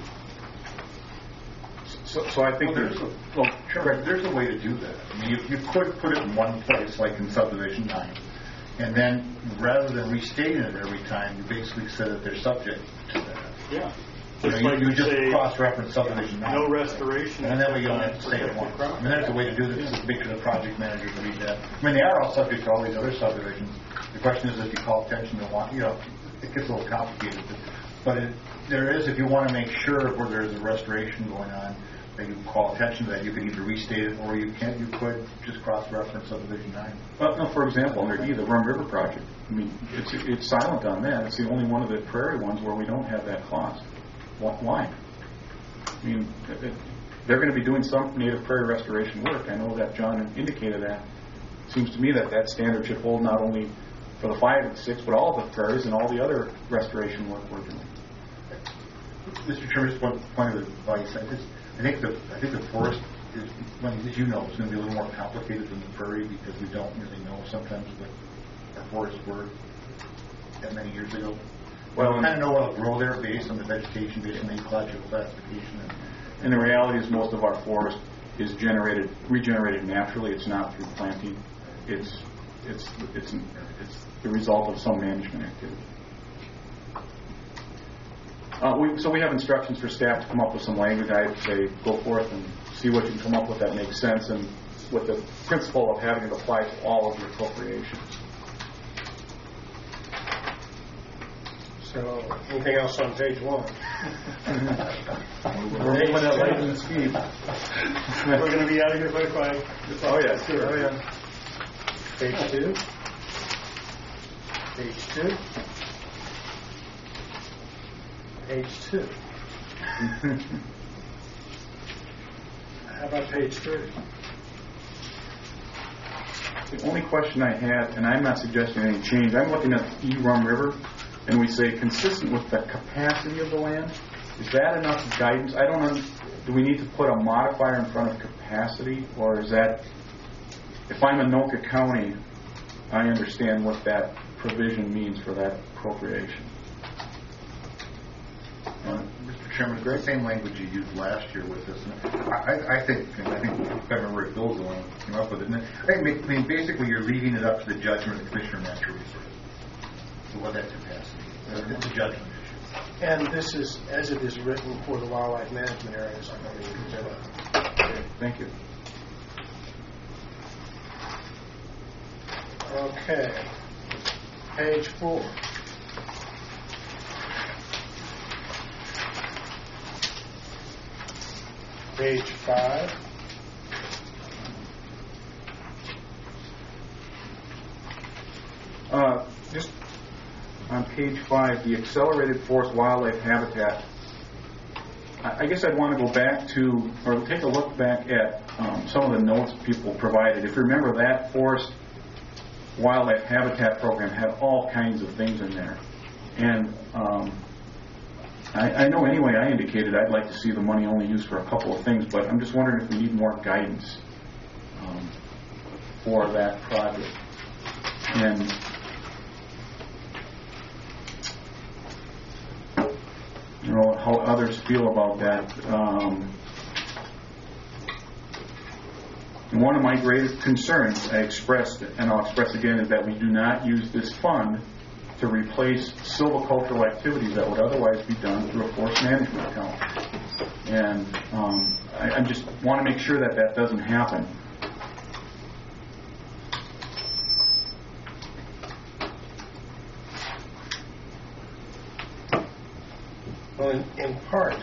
So I think there's a way to do that. I mean, you could put it in one place, like in subdivision 9, and then rather than restating it every time, you basically said that they're subject to that. Yeah. You just cross-reference subdivision 9. No restoration. And then we don't have to say it once. I mean, there's a way to do this. Just make sure the project manager can read that. I mean, they are all subject to all these other subdivisions. The question is if you call attention to one, it gets a little complicated. But there is, if you want to make sure where there's a restoration going on, that you call attention to that, you could either restate it or you could just cross-reference subdivision 9. Well, no, for example, under E, the Rum River project. I mean, it's silent on that. It's the only one of the prairie ones where we don't have that clause. Why? I mean, they're going to be doing some native prairie restoration work. I know that John indicated that. It seems to me that standard should hold not only for the 5 and 6, but all of the prairies and all the other restoration work we're doing. Mr. Chairman, just one point of advice. I think the forest is, as you know, it's going to be a little more complicated than the prairie because we don't really know sometimes what our forests were that many years ago. Well, we kind of know what'll grow there based on the vegetation, based on the ecological classification. And the reality is most of our forest is regenerated naturally. It's not through planting. It's the result of some management activity. So we have instructions for staff to come up with some language. I'd say go forth and see what you can come up with that makes sense and with the principle of having it apply to all of your appropriations. So, anything else on page 1? We're moving at lightning speed. We're going to be out of here by 5. Oh, yeah, sure. Oh, yeah. Page 2. Page 2. Page 2. How about page 3? The only question I had, and I'm not suggesting any change, I'm looking at E. Rum River, and we say consistent with the capacity of the land. Is that enough guidance? Do we need to put a modifier in front of capacity, or is that, if I'm Anoka County, I understand what that provision means for that appropriation? Mr. Chairman, it's the same language you used last year with this. I think if I remember it, Bill's the one who came up with it. And I mean, basically, you're leaving it up to the judgment of the Commissioner of Natural Resources. So what that capacity is. It's a judgment issue. And this is, as it is written for the wildlife management areas, I'm going to consider that. Okay, thank you. Okay. Page 4. Page 5. Just on page 5, the accelerated forest wildlife habitat. I guess I'd want to go back to, or take a look back at some of the notes people provided. If you remember, that forest wildlife habitat program had all kinds of things in there. And I know anyway I indicated I'd like to see the money only used for a couple of things, but I'm just wondering if we need more guidance for that project. And you know, how others feel about that. One of my greatest concerns I expressed, and I'll express again, is that we do not use this fund to replace silvicultural activities that would otherwise be done through a forest management account. And I just want to make sure that that doesn't happen. Well, in part,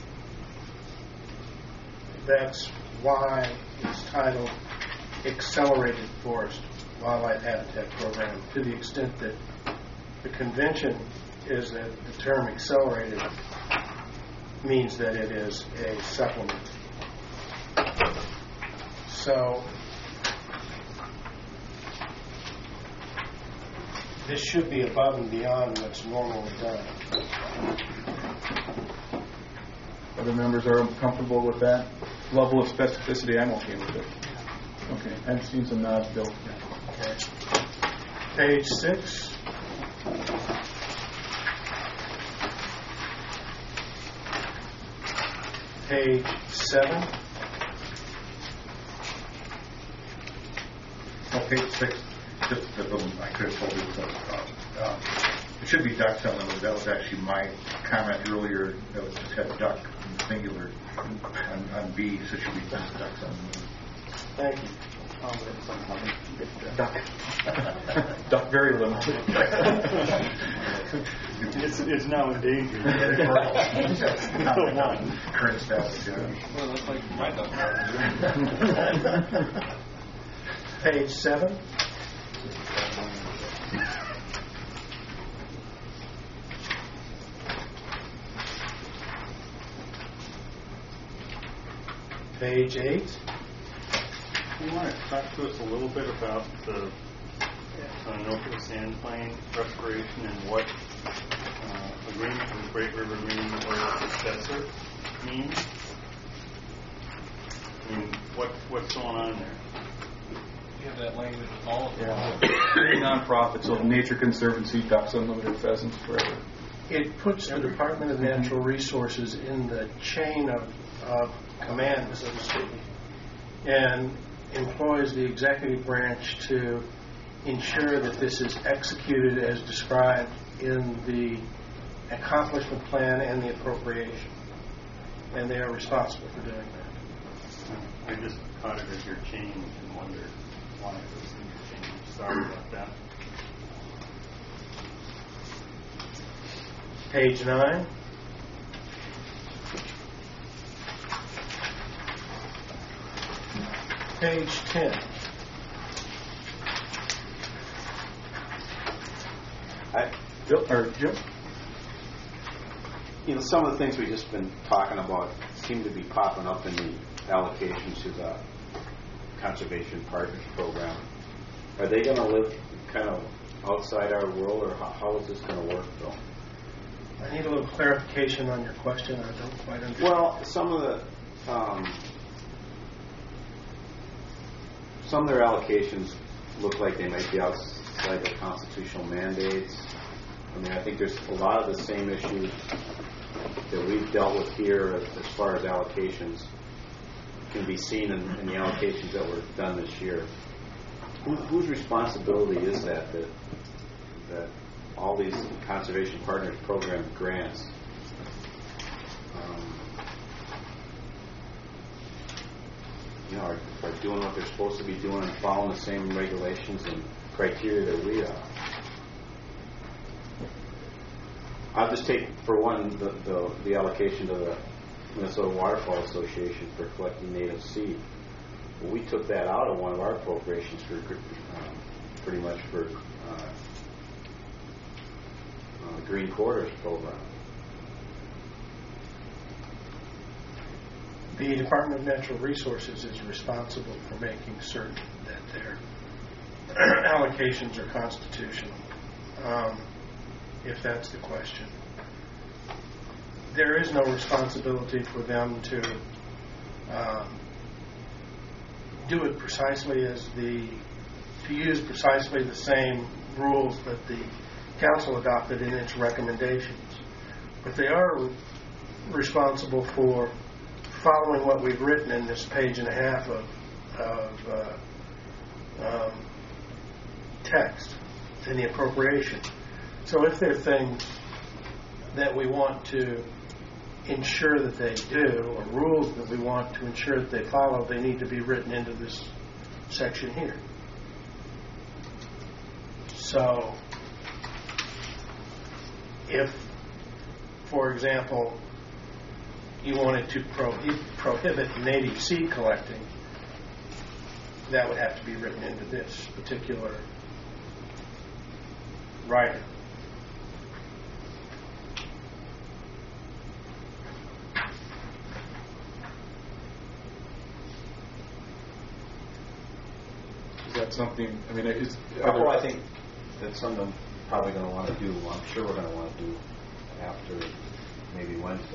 that's why it's titled Accelerated Forest Wildlife Habitat Program, to the extent that the convention is that the term accelerated means that it is a supplement. So this should be above and beyond what's normally done. Other members are comfortable with that level of specificity? I'm okay with it. Okay, I've seen some nods, Bill. Okay. Page 6. Page 7. Well, page 6, just a little, I could have told you it should be ducks on the. That was actually my comment earlier. That was just had duck in singular on B, so it should be just ducks on the moon. Thank you. Duck. Duck very limited. It's now endangered. The one. Current status, yeah. Well, that's like my dog. Page 7. Page 8. You want to talk to us a little bit about the Anoka sand plain restoration and what agreement with Great River Marine or successor means? I mean, what's going on there? You have that language with all of them. Non-profit, so Nature Conservancy, Ducks Unlimited, Pheasants Forever. It puts the Department of Natural Resources in the chain of command, so to speak, and employs the executive branch to ensure that this is executed as described in the accomplishment plan and the appropriation. And they are responsible for doing that. I just caught it as your change and wondered why it was in your change. Sorry about that. Page 9. Page 10. Bill, or Jim? You know, some of the things we've just been talking about seem to be popping up in the allocations to the Conservation Partners Program. Are they going to live kind of outside our world, or how is this going to work, Bill? I need a little clarification on your question. I don't quite understand. Well, some of their allocations look like they might be outside the constitutional mandates. I mean, I think there's a lot of the same issues that we've dealt with here as far as allocations can be seen in the allocations that were done this year. Whose responsibility is that all these Conservation Partners Program grants are doing what they're supposed to be doing and following the same regulations and criteria that we are? I'll just take, for one, the allocation to the Minnesota Waterfowl Association for collecting native seed. Well, we took that out of one of our appropriations for pretty much for the Green Quarters program. The Department of Natural Resources is responsible for making certain that their allocations are constitutional, if that's the question. There is no responsibility for them to do it precisely to use precisely the same rules that the Council adopted in its recommendations. But they are responsible for following what we've written in this page and a half of text in the appropriation. So if there are things that we want to ensure that they do, or rules that we want to ensure that they follow, they need to be written into this section here. So if, for example, you wanted to prohibit native seed collecting, that would have to be written into this particular writing. Is that something, I mean, Well, I think that's something I'm probably going to want to do. I'm sure we're going to want to do after maybe Wednesday.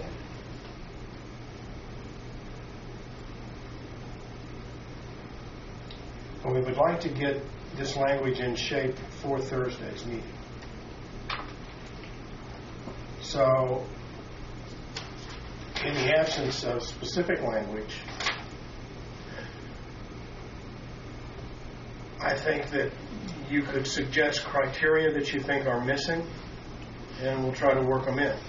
And we would like to get this language in shape for Thursday's meeting. So, in the absence of specific language, I think that you could suggest criteria that you think are missing, and we'll try to work them in.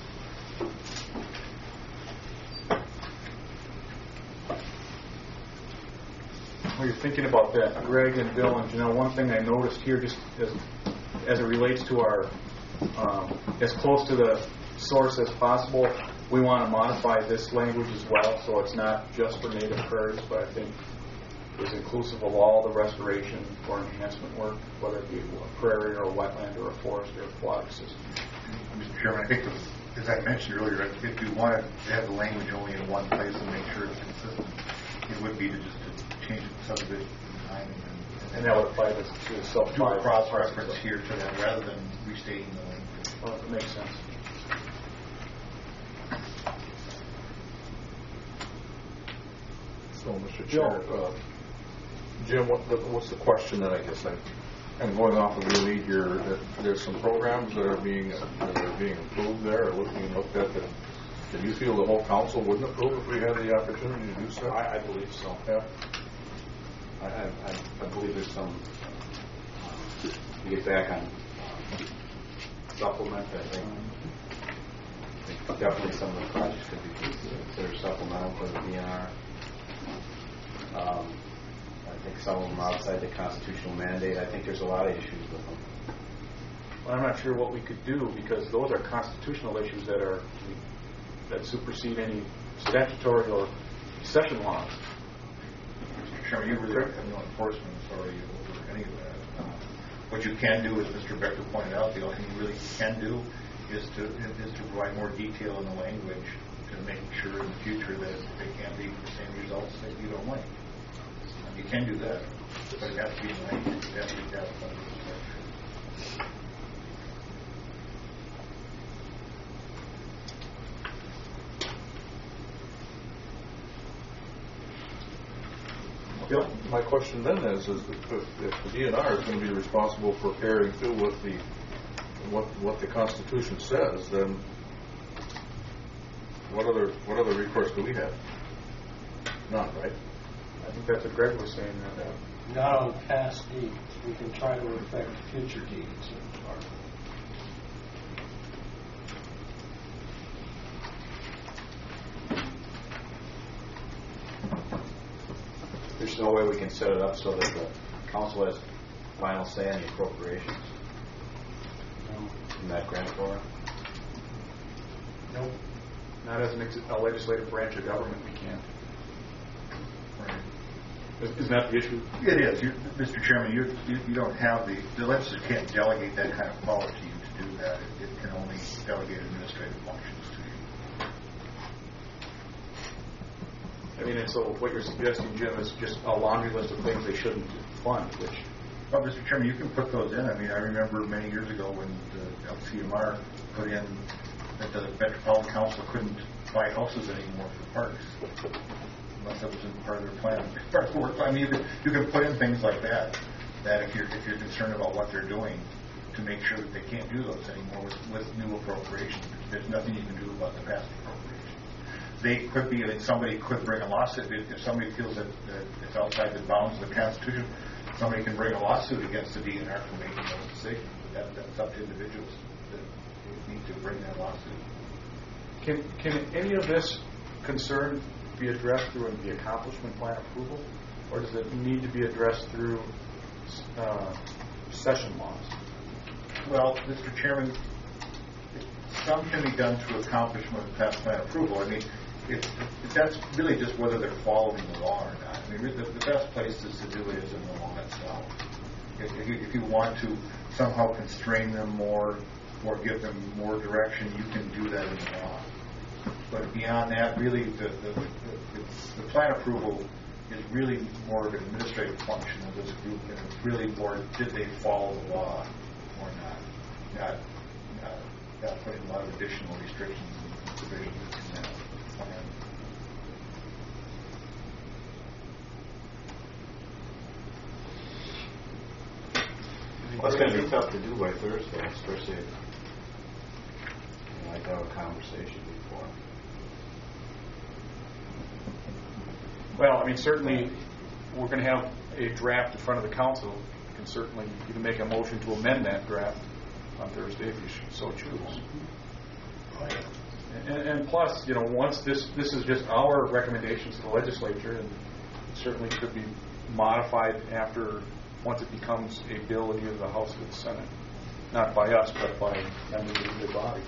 Well, you're thinking about that, Greg and Bill, and one thing I noticed here, just as it relates to our as close to the source as possible. We want to modify this language as well, so it's not just for native prairies, but I think is inclusive of all the restoration or enhancement work, whether it be a prairie or a wetland or a forest or a aquatic system. Mr. Chairman, I think, as I mentioned earlier, if you wanted to have the language only in one place and make sure it's consistent, it would be to change the subdivision design and that would apply to the self do a cross-reference here to that rather than restating the language. Well, it makes sense. So, Mr. Chair, Jim, what's the question then? I guess I'm going off of your lead here. That there's some programs that are being approved there, or being looked at. That you feel the whole council wouldn't approve if we had the opportunity to do so? I believe so. Yeah. I believe there's some. To get back on supplement, I think definitely some of the projects could be considered supplemental for the DNR. I think some of them are outside the constitutional mandate. I think there's a lot of issues with them. Well, I'm not sure what we could do because those are constitutional issues that supersede any statutory or session laws. Mr. Chairman, you really have no enforcement authority over any of that. What you can do, as Mr. Becker pointed out, the only thing you really can do is to provide more detail in the language to make sure in the future that they can't lead to the same results that you don't like. You can do that, but it has to be in the language. It has to be passed by the legislature. My question then is if the DNR is going to be responsible for carrying through with what the Constitution says, then what other recourse do we have? None, right? I think that's what Greg was saying. Not on past deeds. We can try to affect future deeds. There's no way we can set it up so that the council has final say on the appropriations in that grant program? Nope. Not as a legislative branch of government, we can't. Right. Isn't that the issue? It is. Mr. Chairman, you don't have the legislature can't delegate that kind of power to you to do that. It can only delegate administrative functions to you. I mean, and so what you're suggesting, Jim, is just a laundry list of things they shouldn't fund, which... Well, Mr. Chairman, you can put those in. I mean, I remember many years ago when the LCMR put in that the Metropolitan Council couldn't buy houses anymore for parks unless that was in part of their plan. I mean, you can put in things like that if you're concerned about what they're doing to make sure that they can't do those anymore with new appropriations. There's nothing you can do about the past appropriations. They could be, somebody could bring a lawsuit. If somebody feels that it's outside the bounds of the Constitution, somebody can bring a lawsuit against the DNR for making those decisions. But that's up to individuals that need to bring that lawsuit. Can any of this concern be addressed through the accomplishment plan approval, or does it need to be addressed through session laws? Well, Mr. Chairman, some can be done through accomplishment plan approval. I mean, that's really just whether they're following the law or not. I mean, the best places to do it is in the law itself. If you want to somehow constrain them more or give them more direction, you can do that in the law. But beyond that, really, the plan approval is really more of an administrative function of this group, and it's really more, did they follow the law or not? Not putting a lot of additional restrictions and provisions in that plan. Well, it's going to be tough to do by Thursday, especially if you'd like to have a conversation before. Well, I mean, certainly we're going to have a draft in front of the council. You can make a motion to amend that draft on Thursday if you so choose. And plus, once this is just our recommendations to the legislature, and it certainly could be modified once it becomes a bill in either the House or the Senate. not by us, but by the body.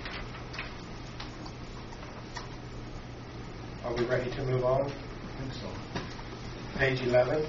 Are we ready to move on? I think so. Page 11.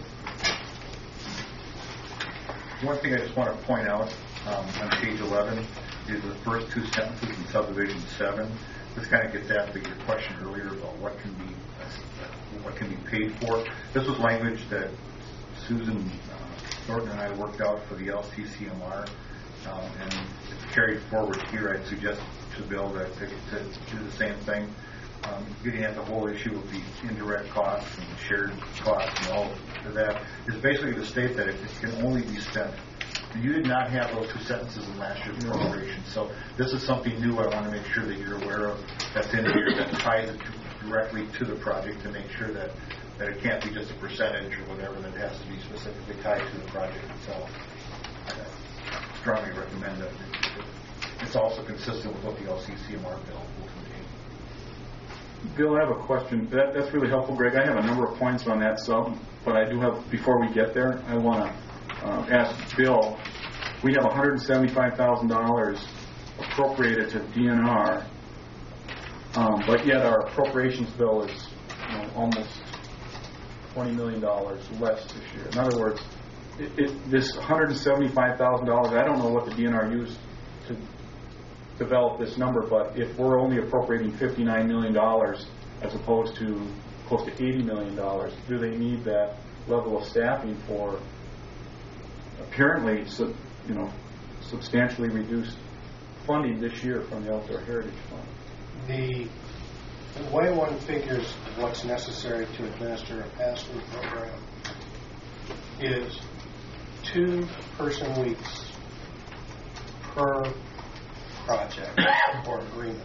One thing I just want to point out on page 11 is the first two sentences in subdivision 7. This kind of gets after your question earlier about what can be paid for. This was language that Susan Thornton and I worked out for the LCCMR, and it's carried forward here. I'd suggest to Bill to do the same thing. Getting at the whole issue of the indirect costs and shared costs and all of that is basically to state that it can only be spent. You did not have those two sentences in last year's appropriation, so this is something new I want to make sure that you're aware of that's in here that ties it directly to the project to make sure that it can't be just a percentage or whatever, that it has to be specifically tied to the project itself. I strongly recommend that it's also consistent with what the LCCMR bill will contain. Bill, I have a question. That's really helpful, Greg. I have a number of points on that, but I do have, before we get there, I want to ask Bill. We have $175,000 appropriated to DNR, but yet our appropriations bill is almost $20 million less this year. In other words, this $175,000, I don't know what the DNR used to develop this number, but if we're only appropriating $59 million as opposed to close to $80 million, do they need that level of staffing for apparently substantially reduced funding this year from the Outdoor Heritage Fund? The way one figures what's necessary to administer a pass-through program is 2 person weeks per project or agreement.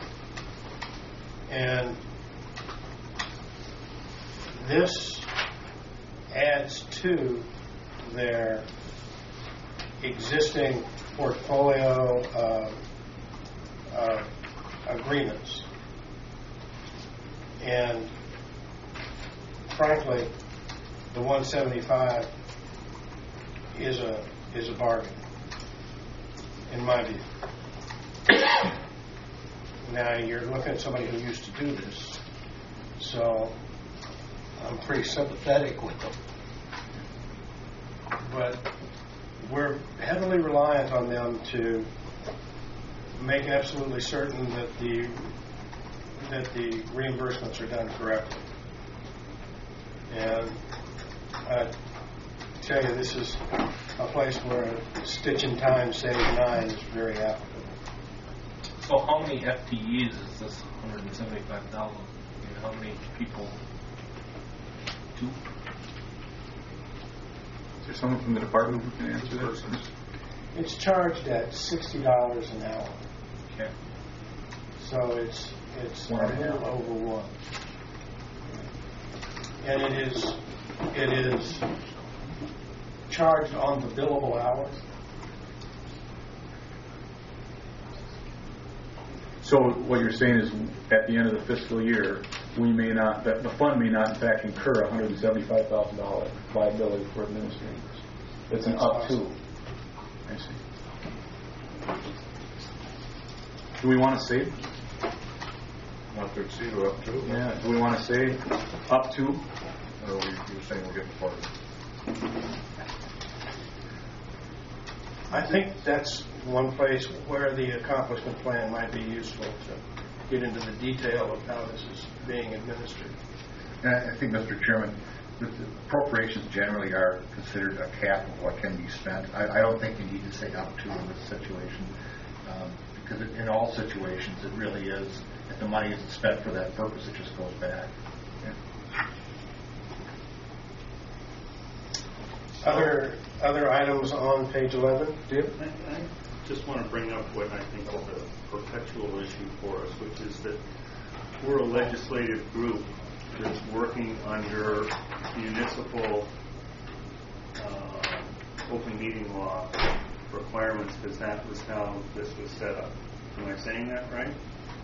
And this adds to their existing portfolio of agreements. And frankly, the 175 is a bargain, in my view. Now you're looking at somebody who used to do this, so I'm pretty sympathetic with them. But we're heavily reliant on them to make absolutely certain that the reimbursements are done correctly. And I tell you, this is a place where a stitch in time saves 9 is very applicable. So how many FTEs is this 175,000? How many people? 2? Is there someone from the department who can answer that? It's charged at $60 an hour. Okay. So it's a little over 1. And it is charged on the billable hours. So what you're saying is, at the end of the fiscal year, the fund may not in fact incur $175,000 liability for administering this. It's an up to. I see. Do we want to say? Not to exceed or up to? Yeah. Do we want to say up to? Or you're saying we're getting part of it? I think that's one place where the accomplishment plan might be useful to get into the detail of how this is being administered. And I think, Mr. Chairman, the appropriations generally are considered a cap of what can be spent. I don't think you need to say up to in this situation, because in all situations it really is, if the money isn't spent for that purpose, it just goes back. Yeah. Other items on page 11? Dave? I just want to bring up what I think is a perpetual issue for us, which is that we're a legislative group that's working under municipal open meeting law requirements, because that was how this was set up. Am I saying that right?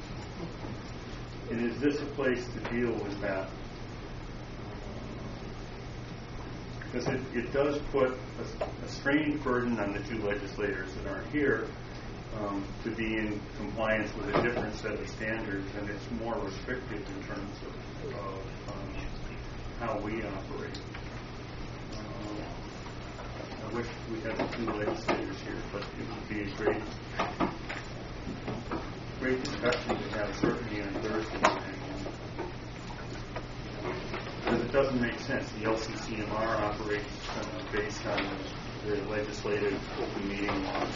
And is this a place to deal with that? Because it does put a strange burden on the two legislators that aren't here to be in compliance with a different set of standards, and it's more restrictive in terms of how we operate. I wish we had the two legislators here, but it would be a great discussion to have certainly on Thursday night. Because it doesn't make sense. The LCCMR operates based on the legislative open meeting laws.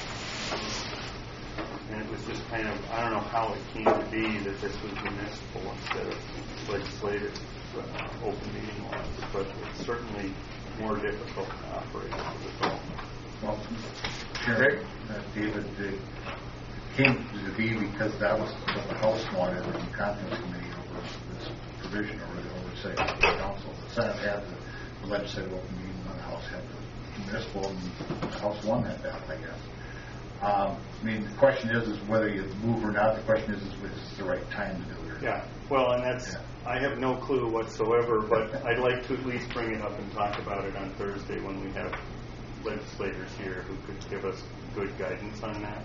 And it was just kind of, I don't know how it came to be that this was municipal instead of legislative open meeting laws, but it's certainly more difficult to operate with all. Well, Chair, David, it came to be because that was what the House wanted in the Conference Committee over this provision over the oversight of the Council. The Senate had the legislative open meeting, and the House had the municipal, and the House won that battle, I guess. I mean, the question is whether you move or not. The question is this the right time to do it? Yeah. Well, and that's, I have no clue whatsoever, but I'd like to at least bring it up and talk about it on Thursday when we have legislators here who could give us good guidance on that.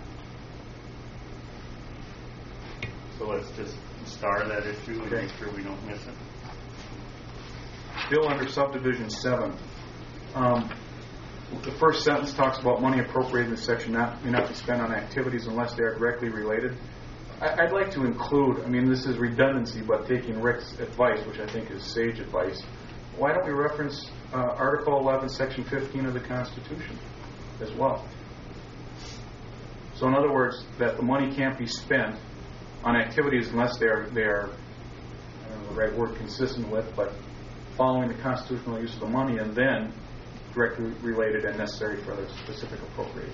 So let's just star that issue and make sure we don't miss it. Bill under subdivision 7. The first sentence talks about money appropriated in this section may not be spent on activities unless they are directly related. I'd like to include, I mean, this is redundancy, but taking Rick's advice, which I think is sage advice, why don't we reference Article 11, Section 15 of the Constitution as well? So in other words, that the money can't be spent on activities unless they're I don't know the right word, consistent with, but following the constitutional use of the money, and then directly related and necessary for the specific appropriation.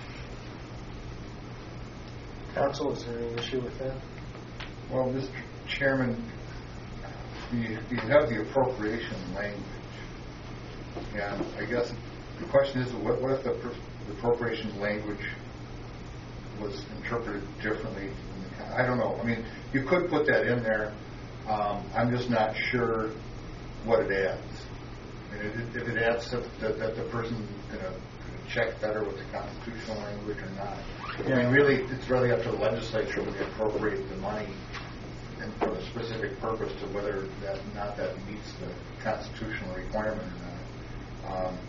Council, is there any issue with that? Well, Mr. Chairman, you have the appropriation language, and I guess the question is, what if the appropriation language was interpreted differently? I don't know. I mean, you could put that in there. I'm just not sure what it adds. I mean, if it adds that the person's going to check better with the constitutional language or not. I mean, really, it's really up to the legislature when they appropriate the money and for a specific purpose to whether that meets the constitutional requirement or not.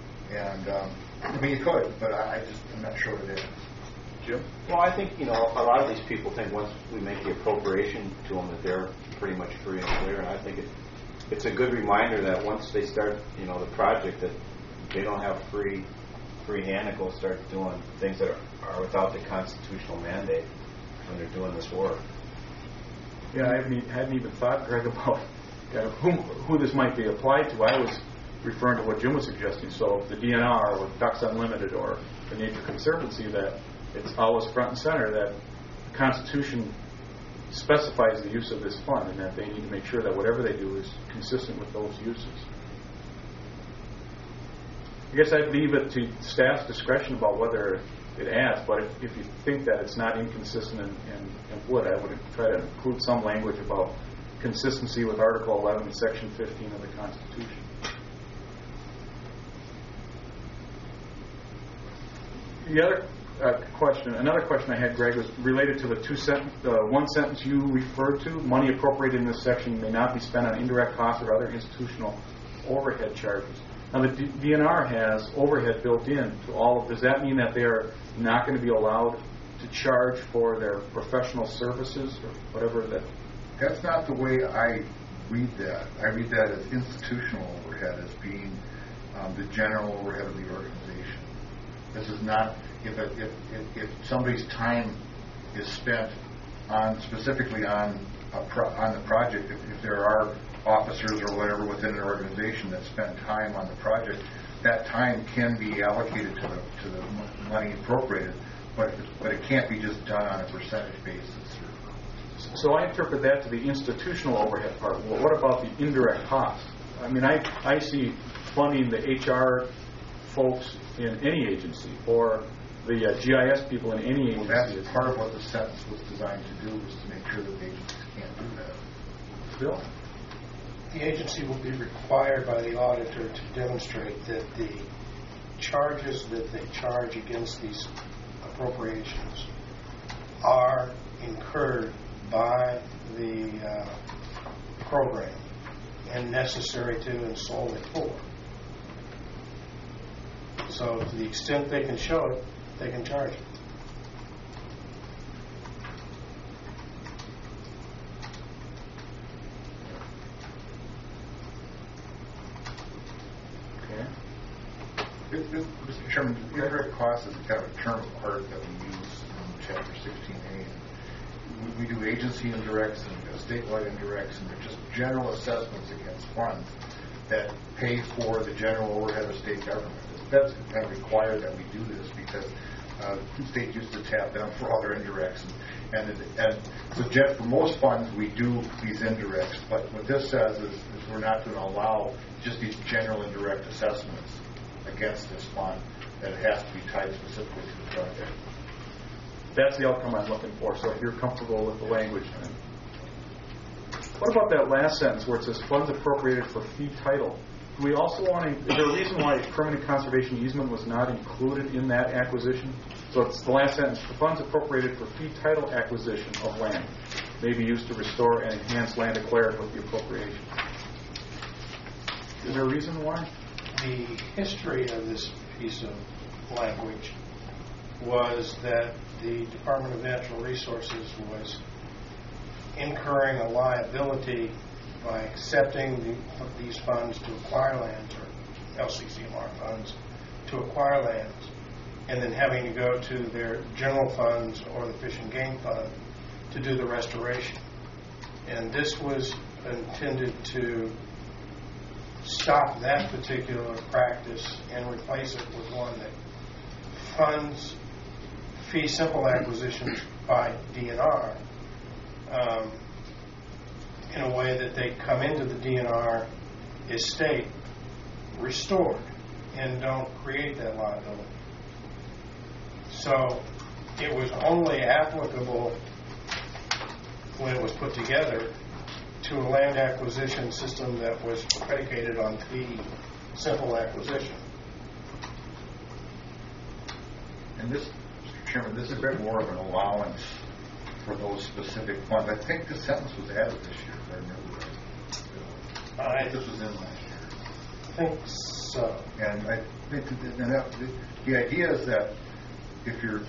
I mean, you could, but I'm not sure what it is. Jim? Well, I think, a lot of these people think once we make the appropriation to them that they're pretty much free and clear, and I think it's a good reminder that once they start, the project, that they don't have free hand to go start doing things that are without the constitutional mandate when they're doing this work. Yeah, I hadn't even thought, Greg, about who this might be applied to. I was referring to what Jim was suggesting. So the DNR or Ducks Unlimited or the Nature Conservancy, that it's always front and center that the Constitution specifies the use of this fund and that they need to make sure that whatever they do is consistent with those uses. I guess I'd leave it to staff's discretion about whether it adds, but if you think that it's not inconsistent and would, I would try to include some language about consistency with Article 11 and Section 15 of the Constitution. The other another question I had, Greg, was related to the one sentence you referred to. Money appropriated in this section may not be spent on indirect costs or other institutional overhead charges. Now, the DNR has overhead built in to all of. Does that mean that they are not going to be allowed to charge for their professional services or whatever that? That's not the way I read that. I read that as institutional overhead, as being the general overhead of the organization. This is not if somebody's time is spent specifically on the project. If there are officers or whatever within an organization that spend time on the project, that time can be allocated to the money appropriated, but it can't be just done on a percentage basis. So I interpret that to the institutional overhead part. Well, what about the indirect costs? I mean, I see funding the HR folks in any agency or the GIS people in any agency. Well, that's part of what the sentence was designed to do, was to make sure that agencies can't do that. Bill? The agency will be required by the auditor to demonstrate that the charges that they charge against these appropriations are incurred by the program and necessary to and solely for. So to the extent they can show it, they can charge it. Mr. Chairman, indirect cost is kind of a term of art that we use in Chapter 16A. We do agency indirects and statewide indirects, and they're just general assessments against funds that pay for the general overhead of state government. That's kind of required that we do this because the state used to tap them for other indirects. And so for most funds, we do these indirects. But what this says is we're not going to allow just these general indirect assessments against this fund, that it has to be tied specifically to the project. That's the outcome I'm looking for, so if you're comfortable with the language. Then. What about that last sentence where it says funds appropriated for fee title? Do we also want to, is there a reason why permanent conservation easement was not included in that acquisition? So it's the last sentence, the funds appropriated for fee title acquisition of land may be used to restore and enhance land acquired with the appropriation. Is there a reason why? The history of this piece of language was that the Department of Natural Resources was incurring a liability by accepting these funds to acquire lands, or LCCMR funds to acquire lands, and then having to go to their general funds or the Fish and Game Fund to do the restoration. And this was intended to stop that particular practice and replace it with one that funds fee simple acquisitions by DNR in a way that they come into the DNR estate restored and don't create that liability. So it was only applicable when it was put together to a land acquisition system that was predicated on fee simple acquisition. And this, Mr. Chairman, this is a bit more of an allowance for those specific funds. I think this sentence was added this year, if I remember right. This was in last year. I think so. And I think the idea is that if you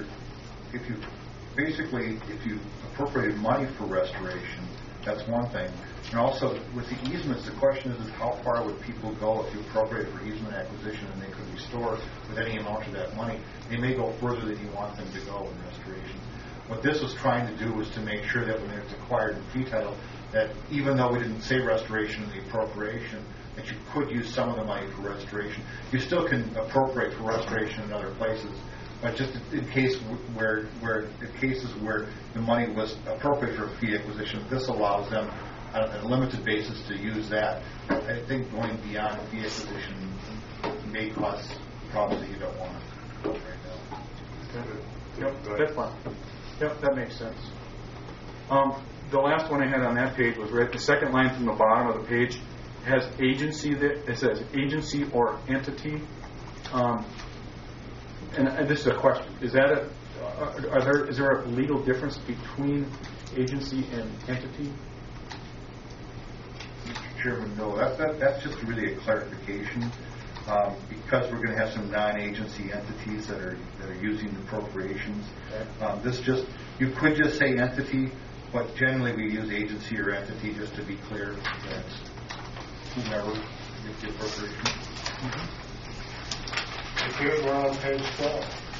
appropriated money for restoration, that's one thing. And also, with the easements, the question is how far would people go if you appropriate for easement acquisition and they could restore with any amount of that money? They may go further than you want them to go in restoration. What this was trying to do was to make sure that when it's acquired in fee title, that even though we didn't say restoration in the appropriation, that you could use some of the money for restoration. You still can appropriate for restoration in other places, but just in cases where the money was appropriate for fee acquisition, this allows them on a limited basis to use that. I think going beyond fee acquisition may cause problems that you don't want right now. Okay. Yep, that's fine. Yep, that makes sense. The last one I had on that page was right. The second line from the bottom of the page has agency. It says agency or entity. And this is a question: is that is there a legal difference between agency and entity? Mr. Chairman, no. That's just really a clarification because we're going to have some non-agency entities that are using the appropriations. You could just say entity, but generally we use agency or entity just to be clear that whomever makes the appropriation. Mm-hmm. Here we're on page 12.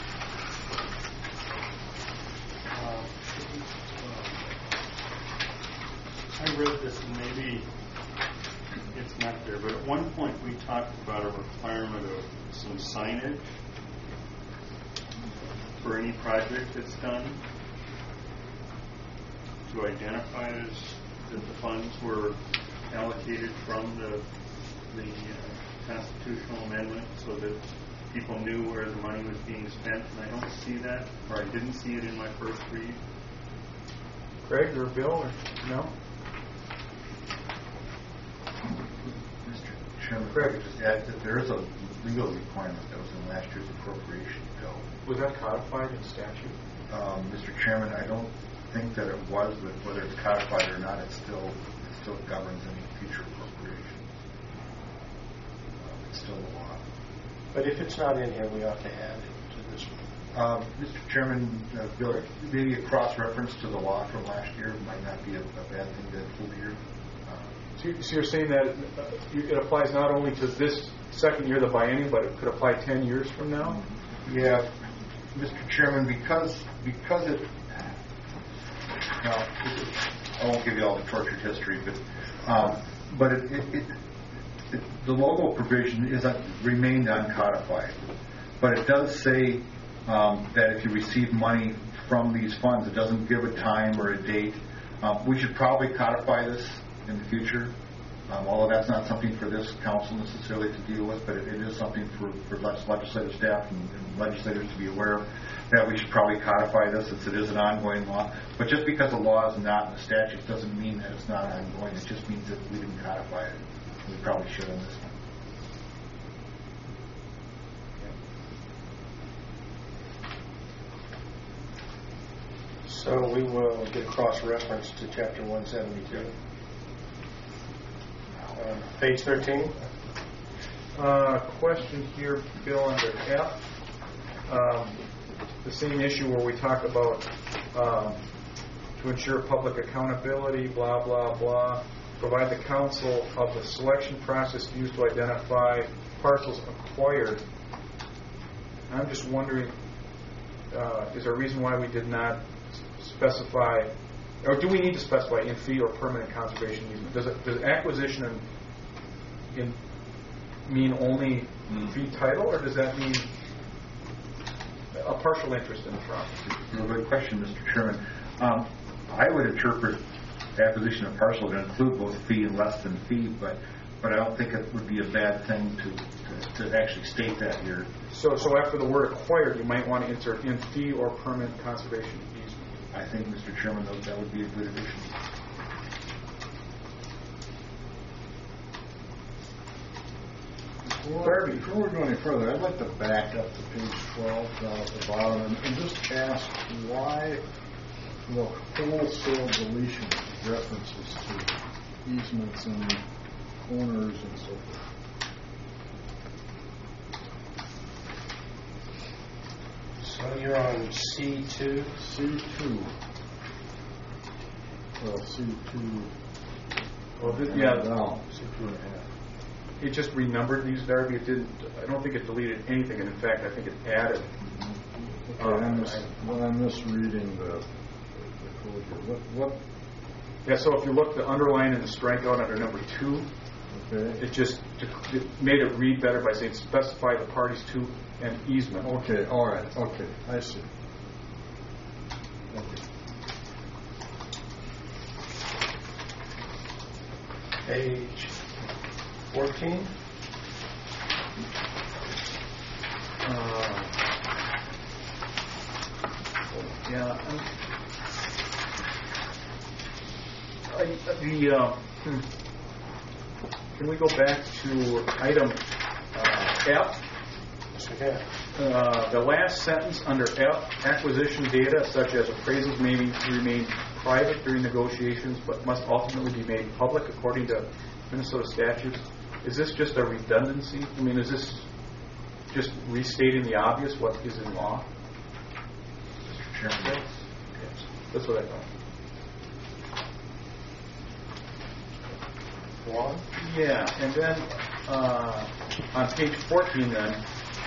I read this and maybe it's not there, but at one point we talked about a requirement of some signage for any project that's done to identify that the funds were allocated from the constitutional amendment so that people knew where the money was being spent, and I don't see that, or I didn't see it in my first read. Greg or Bill or no? Chairman, if I could just add that there is a legal requirement that was in last year's appropriation bill. Was that codified in statute? Mr. Chairman, I don't think that it was, but whether it's codified or not, it still governs any future appropriations. It's still a law. But if it's not in here, we ought to add it to this one. Mr. Chairman, Bill, maybe a cross-reference to the law from last year might not be a bad thing to include here. So you're saying that it applies not only to this second year of the biennium, but it could apply 10 years from now? Yeah, Mr. Chairman, because it, well, I won't give you all the tortured history, but the logo provision remained uncodified. But it does say that if you receive money from these funds, it doesn't give a time or a date. We should probably codify this in the future, although that's not something for this council necessarily to deal with, but it is something for legislative staff and legislators to be aware of, that we should probably codify this since it is an ongoing law. But just because a law is not in the statute doesn't mean that it's not ongoing. It just means that we didn't codify it. We probably should on this one. So we will get a cross-reference to Chapter 172. Page 13. Question here, Bill, under F. The same issue where we talk about to ensure public accountability, blah, blah, blah. Provide the council of the selection process used to identify parcels acquired. I'm just wondering, is there a reason why we did not specify, or do we need to specify in fee or permanent conservation easement? Does acquisition mean only fee title, or does that mean a partial interest in the property? Good question, Mr. Chairman. I would interpret acquisition of parcel to include both fee and less than fee, but I don't think it would be a bad thing to actually state that here. So after the word acquired, you might want to insert in fee or permanent conservation easement. I think, Mr. Chairman, that would be a good addition. Before we go any further, I'd like to back up to page 12 down at the bottom and just ask why the wholesale deletion of references to easements and owners and so forth. So you're on C2? C2. Well, C2. Well, down. C2 and a half. It just renumbered these, Darby. It didn't. I don't think it deleted anything, and in fact, I think it added. Okay, I'm misreading the code here. What? Yeah. So if you look, the underline and the strikeout under number 2, okay, it made it read better by saying specify the parties to an easement. Okay. All right. Okay. I see. Okay. Page 14. Can we go back to item F? Yes, we can. The last sentence under F, acquisition data such as appraisals may remain private during negotiations but must ultimately be made public according to Minnesota statutes. Is this just a redundancy? I mean, is this just restating the obvious, what is in law? Mr. Chairman. That's what I thought. One. Yeah, and then on page 14 then,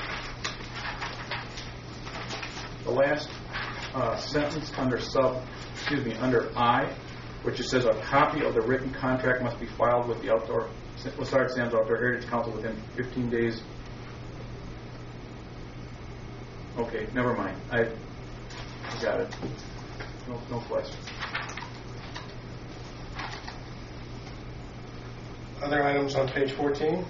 the last sentence under under I, which it says a copy of the written contract must be filed with the Osiris Sands Outdoor Heritage Council within 15 days. Okay, never mind. I got it. No questions. Other items on page 14?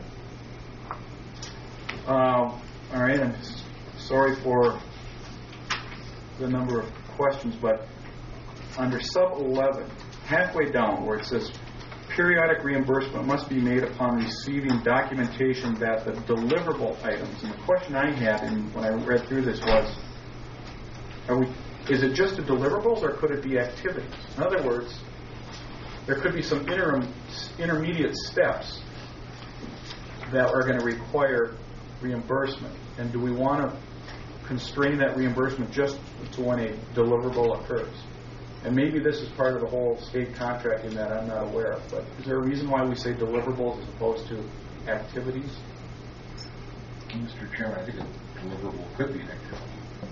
All right, I'm sorry for the number of questions, but under sub 11, halfway down where it says periodic reimbursement must be made upon receiving documentation that the deliverable items, and the question I had when I read through this was, is it just the deliverables or could it be activities? In other words, there could be some intermediate steps that are going to require reimbursement. And do we want to constrain that reimbursement just to when a deliverable occurs? And maybe this is part of the whole state contracting that I'm not aware of, but is there a reason why we say deliverables as opposed to activities? Mr. Chairman, I think a deliverable could be an activity.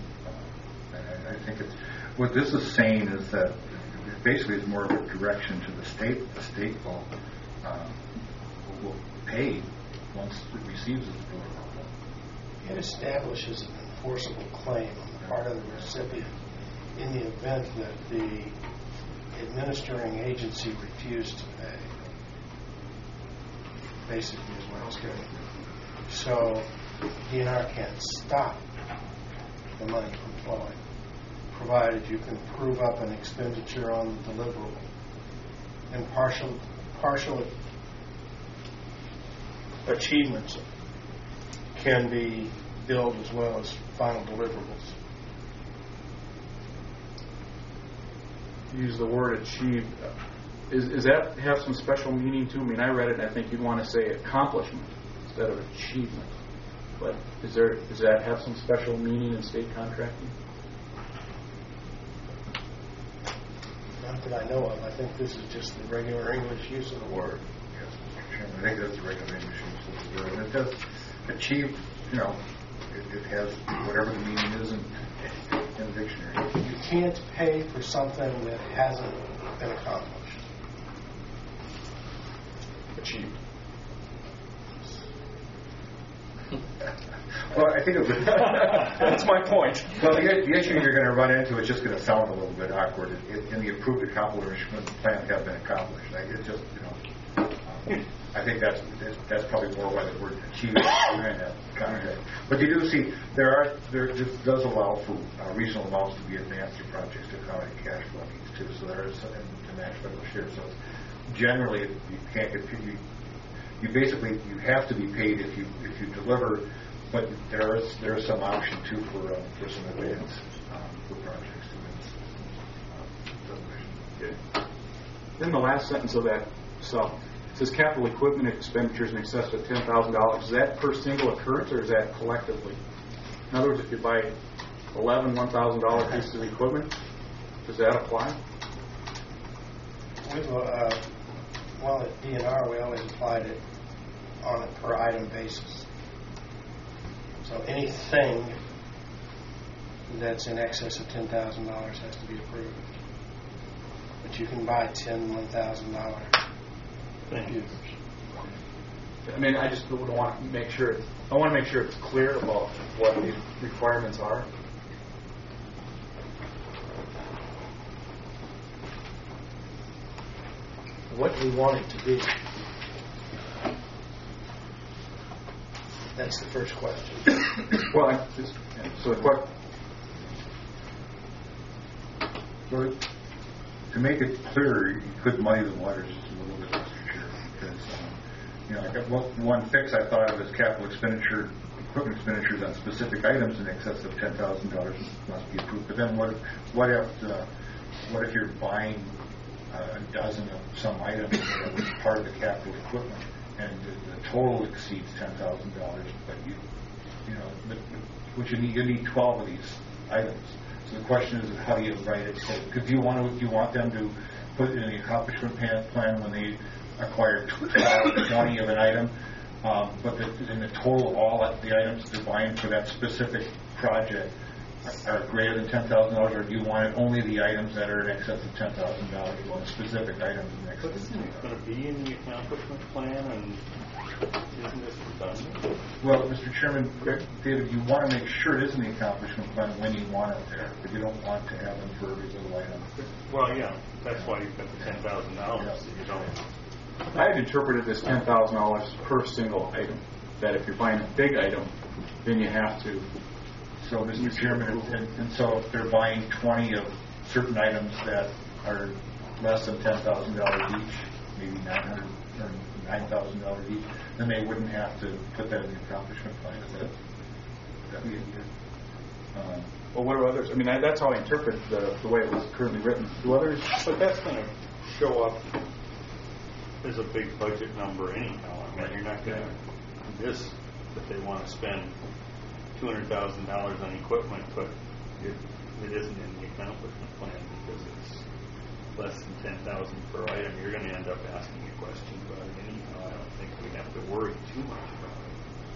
I think what this is saying is that basically it's more of a direction to the state. The state will pay once it receives its deliverable. It establishes an enforceable claim on the part of the recipient in the event that the administering agency refused to pay. Basically is what it's getting. So DNR can't stop the money from flowing, provided you can prove up an expenditure on the deliverable. And partial achievements can be billed as well as final deliverables. Use the word achieved. Is that have some special meaning too? I mean, I read it and I think you'd want to say accomplishment instead of achievement. But does that have some special meaning in state contracting? Not that I know of. I think this is just the regular English use of the word. Yes, Mr. Chairman. I think that's the regular English use of the word. And it does achieve, it has whatever the meaning is in the dictionary. You can't pay for something that hasn't been accomplished. Achieved. Well, I think that's my point. Well, the issue you're going to run into is just going to sound a little bit awkward. In the approved accomplishment plan have been accomplished. I think that's probably more why the word achieved behind that contract. But you do see this does allow for reasonable amounts to be advanced to projects to accommodate cash flow needs too. So there is something to match federal share. So generally, you can't get you basically you have to be paid if you deliver, but there is some option too for some advance for projects to Then the last sentence of that it says capital equipment expenditures in excess of $10,000. Is that per single occurrence or is that collectively? In other words, if you buy 11 $1,000 pieces of equipment, does that apply? Well, at DNR, we always applied it on a per item basis. So anything that's in excess of $10,000 has to be approved. But you can buy 10 $1,000 computers. I mean, I just want to make sure. I want to make sure it's clear about what the requirements are. What do we want it to be? That's the first question. Well, so what? To make it clearer, you could muddy the waters just a little bit, Mr. Chair, because one fix I thought of as capital equipment expenditures on specific items in excess of $10,000 must be approved. But then what if you're buying a dozen of some items that was part of the capital equipment, and the total exceeds $10,000, but you need 12 of these items. So the question is, how do you write it? So, because you want them to put it in the accomplishment plan when they acquire 20 of an item, but in the total of all the items they're buying for that specific project are greater than $10,000, or do you want only the items that are in excess of $10,000? You want specific items in excess of $10,000. But isn't it going to be in the accomplishment plan, and isn't this redundant? Well, Mr. Chairman, David, you want to make sure it is in the accomplishment plan when you want it there, but you don't want to have them for every little item. Well, yeah, that's why you've got the $10,000 that you don't. I had interpreted this $10,000 per single item. That if you're buying a big item, then you have to. So, Mr. Chairman, and so if they're buying 20 of certain items that are less than $10,000 each, maybe $900 or $9,000 each, then they wouldn't have to put that in the accomplishment plan. Is that the idea? Well, what do others? I mean, that's how I interpret the way it was currently written. Do others? But that's going to show up as a big budget number anyhow. I mean, you're not going to this that they want to spend $200,000 on equipment, but it isn't in the accomplishment plan because it's less than $10,000 per item. You're going to end up asking a question about it anyhow. I don't think we have to worry too much about it.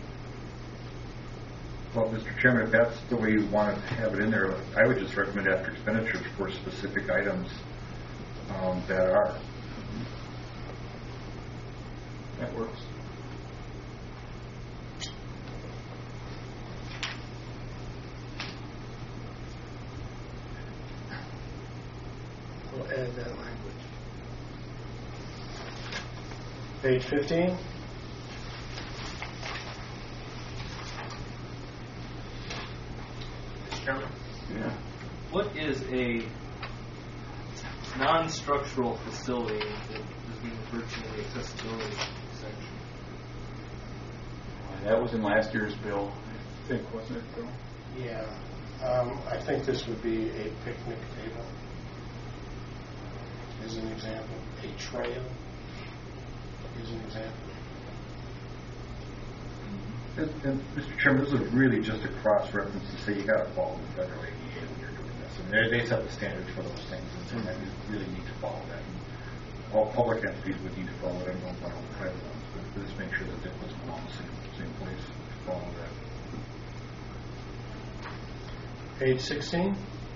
Well, Mr. Chairman, if that's the way you want to have it in there, I would just recommend after expenditures for specific items that are. That works. We'll add that language. Page 15. Yeah. What is a non-structural facility that is being referred to in the accessibility section? That was in last year's bill, I think, wasn't it, Bill? Yeah. I think this would be a picnic table, as an example. A trail, as an example. And Mr. Chairman, this is really just a cross-reference to say you got to follow the federal ADA when you're doing this. And they set the standards for those things, and you really need to follow that. And all public entities would need to follow it. I don't know about all the private ones, but just make sure that it was all in the same place to follow that. Page 16.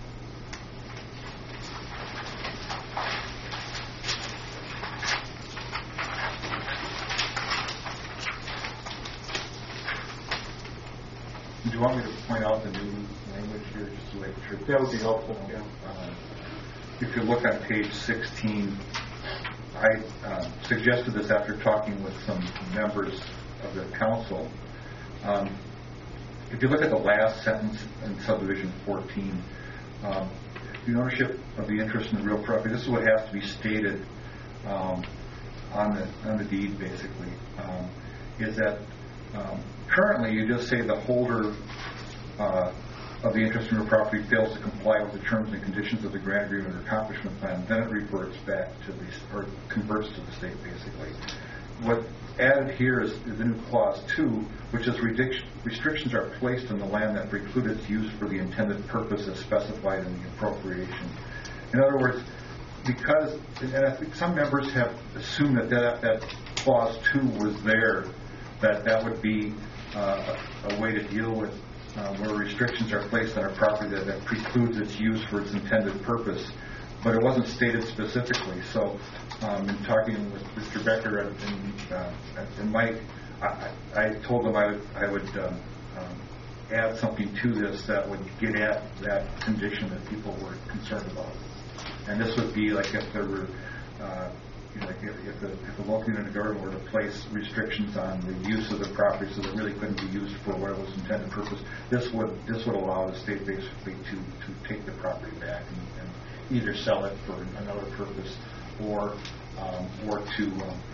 Do you want me to point out the new language here, just to make sure? That would be helpful. Yeah. If you look on page 16, I suggested this after talking with some members of the council. If you look at the last sentence in subdivision 14, the ownership of the interest in the real property, this is what has to be stated on the deed, basically, is that currently you just say the holder of the interest in real property fails to comply with the terms and conditions of the grant agreement or accomplishment plan, then it reverts back to the, or converts to the state, basically. What added here is the new clause 2, which is restrictions are placed on the land that preclude its use for the intended purpose as specified in the appropriation. In other words, because, and I think some members have assumed that clause 2 was there, that would be a way to deal with where restrictions are placed on a property that precludes its use for its intended purpose. But it wasn't stated specifically. So in talking with Mr. Becker and Mike, I told them I would add something to this that would get at that condition that people were concerned about. And this would be like if there were, if the local unit of government were to place restrictions on the use of the property so that it really couldn't be used for what it was intended purpose, this would allow the state basically to take the property back and either sell it for another purpose or to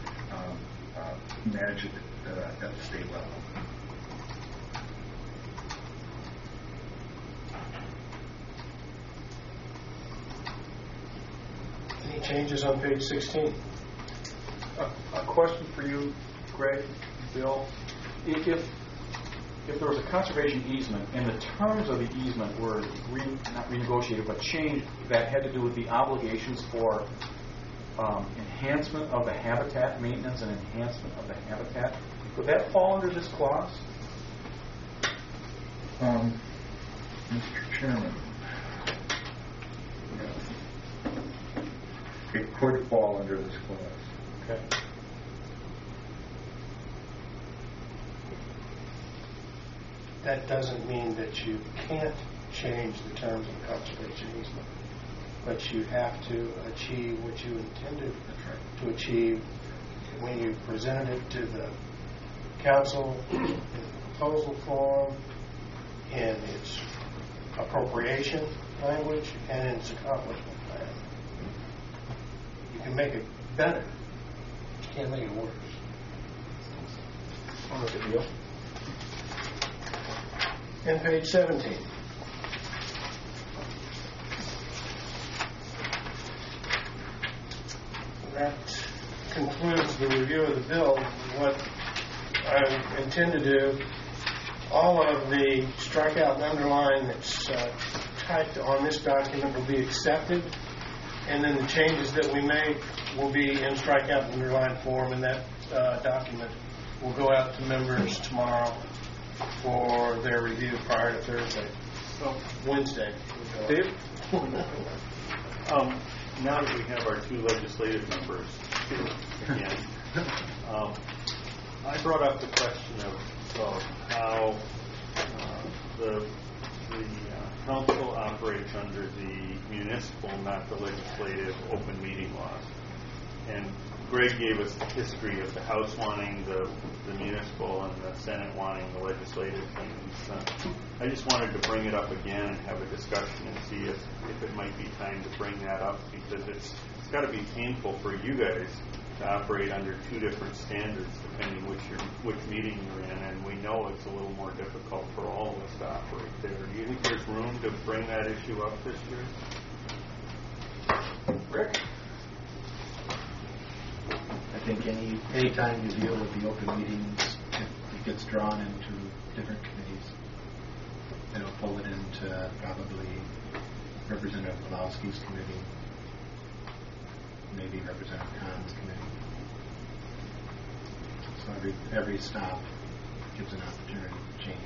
manage it at the state level. Any changes on page 16? A question for you, Greg, Bill. If there was a conservation easement and the terms of the easement were not renegotiated but changed, that had to do with the obligations for enhancement of the habitat, maintenance and enhancement of the habitat, would that fall under this clause? Mr. Chairman, it could fall under this clause. Okay. That doesn't mean that you can't change the terms of the conservation easement, but you have to achieve what you intended to achieve when you presented it to the council in the proposal form, in its appropriation language, and in its accomplishment plan. You can make it better, Can't make it worse. And page 17. That concludes the review of the bill. What I intend to do, all of the strikeout and underline that's typed on this document will be accepted, and then the changes that we make will be in strikeout and underline form, and that document will go out to members tomorrow for their review prior to Thursday. Wednesday. Dave? Now that we have our two legislative members here again, I brought up the question of how the council operates under the municipal, not the legislative, open meeting laws. And Greg gave us the history of the House wanting the municipal and the Senate wanting the legislative things. I just wanted to bring it up again and have a discussion and see if it might be time to bring that up, because it's got to be painful for you guys to operate under two different standards depending which meeting you're in, and we know it's a little more difficult for all of us to operate there. Do you think there's room to bring that issue up this year? Rick? I think any time you deal with the open meetings, it gets drawn into different committees. It'll pull it into probably Representative Pulowski's committee, maybe Representative Kahn's committee. So every stop gives an opportunity to change.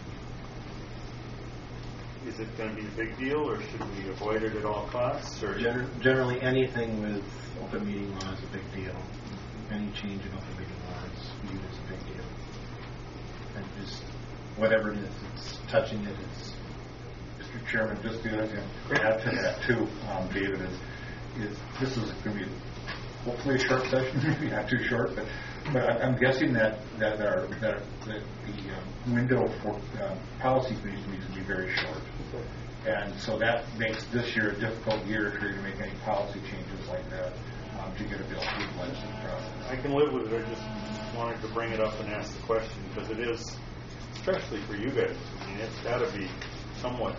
Is it going to be a big deal, or should we avoid it at all costs? Or Generally, anything with open meeting law is a big deal. Any change in open meeting law is viewed as a big deal. And just whatever it is, it's touching it. It's Mr. Chairman, just to add to that too, David, is this is going to be hopefully a short session, maybe not too short, but I'm guessing that the window for policy committees needs to be very short. And so that makes this year a difficult year if you're going to make any policy changes like that to get a bill through the legislative process. I can live with it. I just wanted to bring it up and ask the question, because it is, especially for you guys, I mean, it's got to be somewhat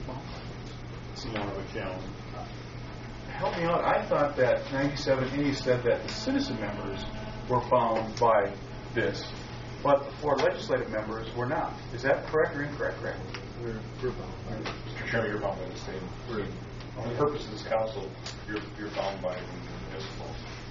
of a challenge. Help me out. I thought that 97A said that the citizen members were bound by this, but the four legislative members were not. Is that correct or incorrect, Greg? We're bound by it. Mr. Chairman, you're bound by the same. On the purpose of this council, you're bound by the municipal.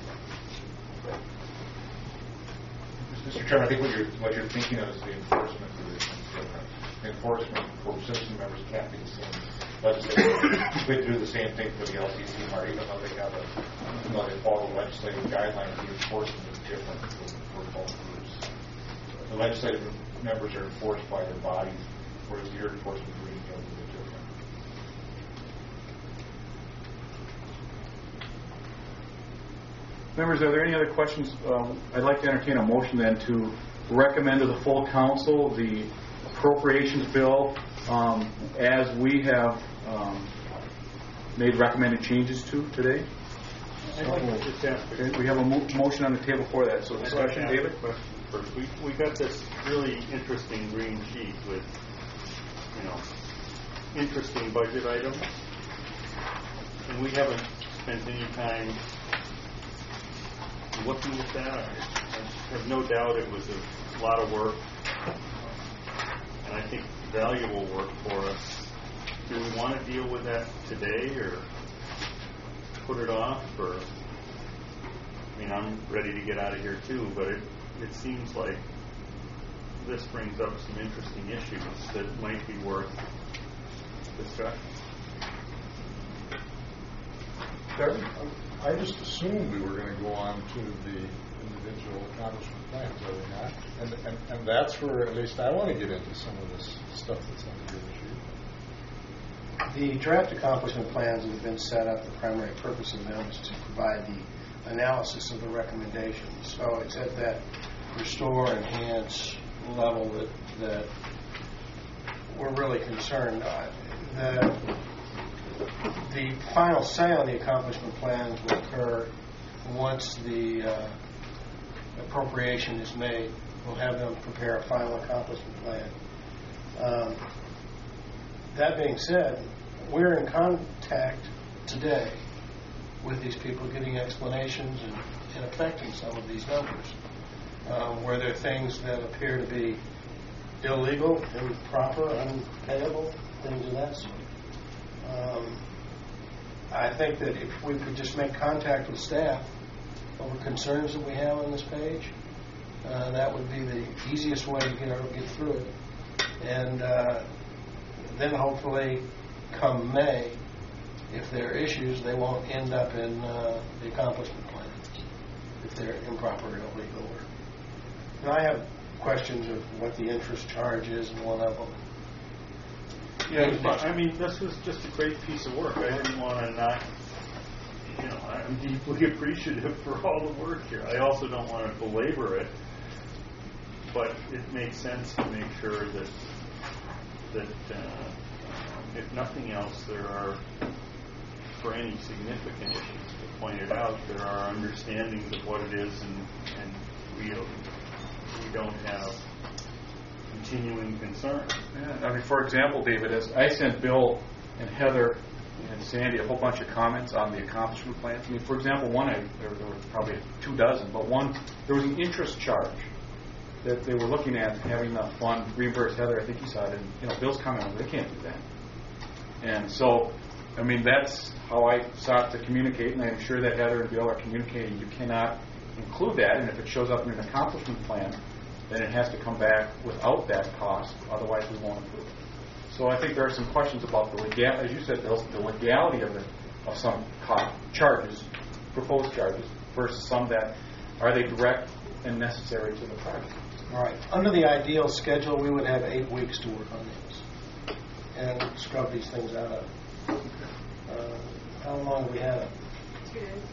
Mr. Chairman, I think what you're thinking of is the enforcement position. The enforcement for citizen members can't be the same. Legislative, we do the same thing for the LCC, Mark, even though they have they follow the legislative guidelines. The enforcement is different for both groups. The legislative members are enforced by their bodies, whereas your enforcement for each other is different. Members, are there any other questions? I'd like to entertain a motion then to recommend to the full council the appropriations bill as we have made recommended changes to today. Okay, we have a motion on the table for that. So discussion, David? Question first. We got this really interesting green sheet with, interesting budget items, and we haven't spent any time looking at that. I have no doubt it was a lot of work, and I think valuable work for us. Do we want to deal with that today, or put it off? Or, I'm ready to get out of here too, but it seems like this brings up some interesting issues that might be worth discussion. I just assumed we were going to go on to the individual accomplishment plans, are we not? And that's where at least I want to get into some of this stuff that's under the issue. The draft accomplishment plans that have been set up, the primary purpose of them is to provide the analysis of the recommendations. So it's at that restore, enhance level that we're really concerned. The final say on the accomplishment plans will occur once the appropriation is made, we'll have them prepare a final accomplishment plan. That being said, we're in contact today with these people, getting explanations and affecting some of these numbers. Where there are things that appear to be illegal, improper, unpayable, things of that sort. I think that if we could just make contact with staff over concerns that we have on this page, that would be the easiest way to get through it. And then hopefully come May, if there are issues, they won't end up in the accomplishment plan if they're improper or illegal. And I have questions of what the interest charge is in one of them. Yeah, but, I mean, this was just a great piece of work. I didn't want to not, I'm deeply appreciative for all the work here. I also don't want to belabor it, but it makes sense to make sure that if nothing else, there are, for any significant issues that pointed out, there are understandings of what it is, and we don't have continuing concern. Yeah, I mean, for example, David, as I sent Bill and Heather and Sandy a whole bunch of comments on the accomplishment plans. I mean, for example, there were probably 24, but one, there was an interest charge that they were looking at having the fund reimburse. Heather, I think you saw it, and Bill's comment, they can't do that. And so, I mean, that's how I sought to communicate, and I'm sure that Heather and Bill are communicating. You cannot include that, and if it shows up in an accomplishment plan, then it has to come back without that cost, otherwise we won't approve it. So I think there are some questions about the legality, as you said, the legality of some charges, proposed charges, versus some that are they direct and necessary to the project. All right. Under the ideal schedule, we would have 8 weeks to work on these and scrub these things out of it. How long do we have? 2 days.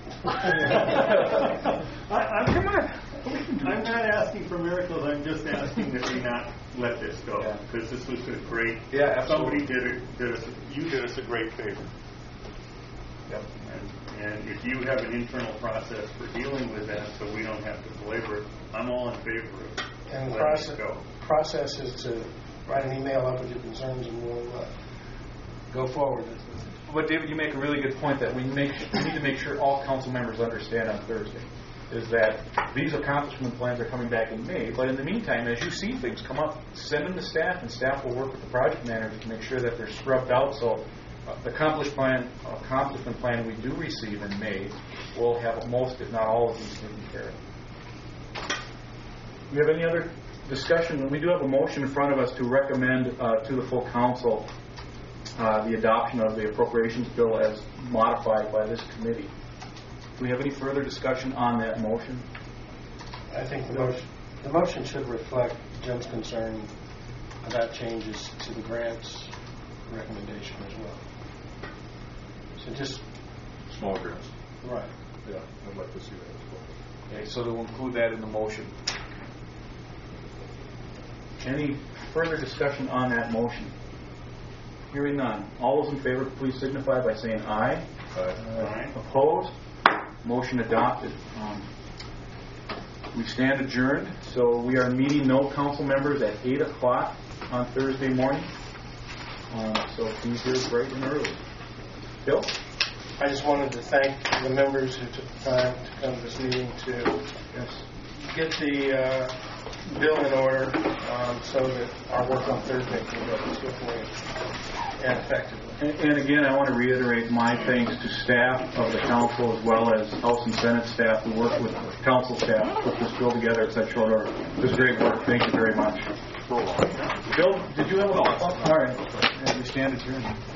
Come on. I'm not asking for miracles. I'm just asking that we not let this go, because this was a great. Yeah, absolutely. Somebody you did us a great favor. Yep. And if you have an internal process for dealing with that, so we don't have to belabor it, I'm all in favor of it. And the process is to write an email up with your concerns, and we'll go forward. But David, you make a really good point that we need to make sure all council members understand on Thursday is that these accomplishment plans are coming back in May. But in the meantime, as you see things come up, send them to staff, and staff will work with the project manager to make sure that they're scrubbed out. So the accomplishment plan we do receive in May will have most, if not all, of these taken care of. Do you have any other discussion? We do have a motion in front of us to recommend to the full council the adoption of the appropriations bill as modified by this committee. Do we have any further discussion on that motion? I think the motion should reflect Jim's concern about changes to the grants recommendation as well. So just small grants. Right. Yeah, I'd like to see that as well. Okay, so we'll include that in the motion. Any further discussion on that motion? Hearing none. All those in favor, please signify by saying aye. Aye. Opposed? Motion adopted. We stand adjourned. So we are meeting no council members at 8 o'clock on Thursday morning. So please hear bright and early. Bill? I just wanted to thank the members who took the time to come to this meeting to get the bill in order so that our work on Thursday can go swiftly and effectively. And again, I want to reiterate my thanks to staff of the council as well as House and Senate staff who worked with council staff to put this bill together at such short order. It was great work. Thank you very much. Bill, did you have a thought? All right. We stand adjourned.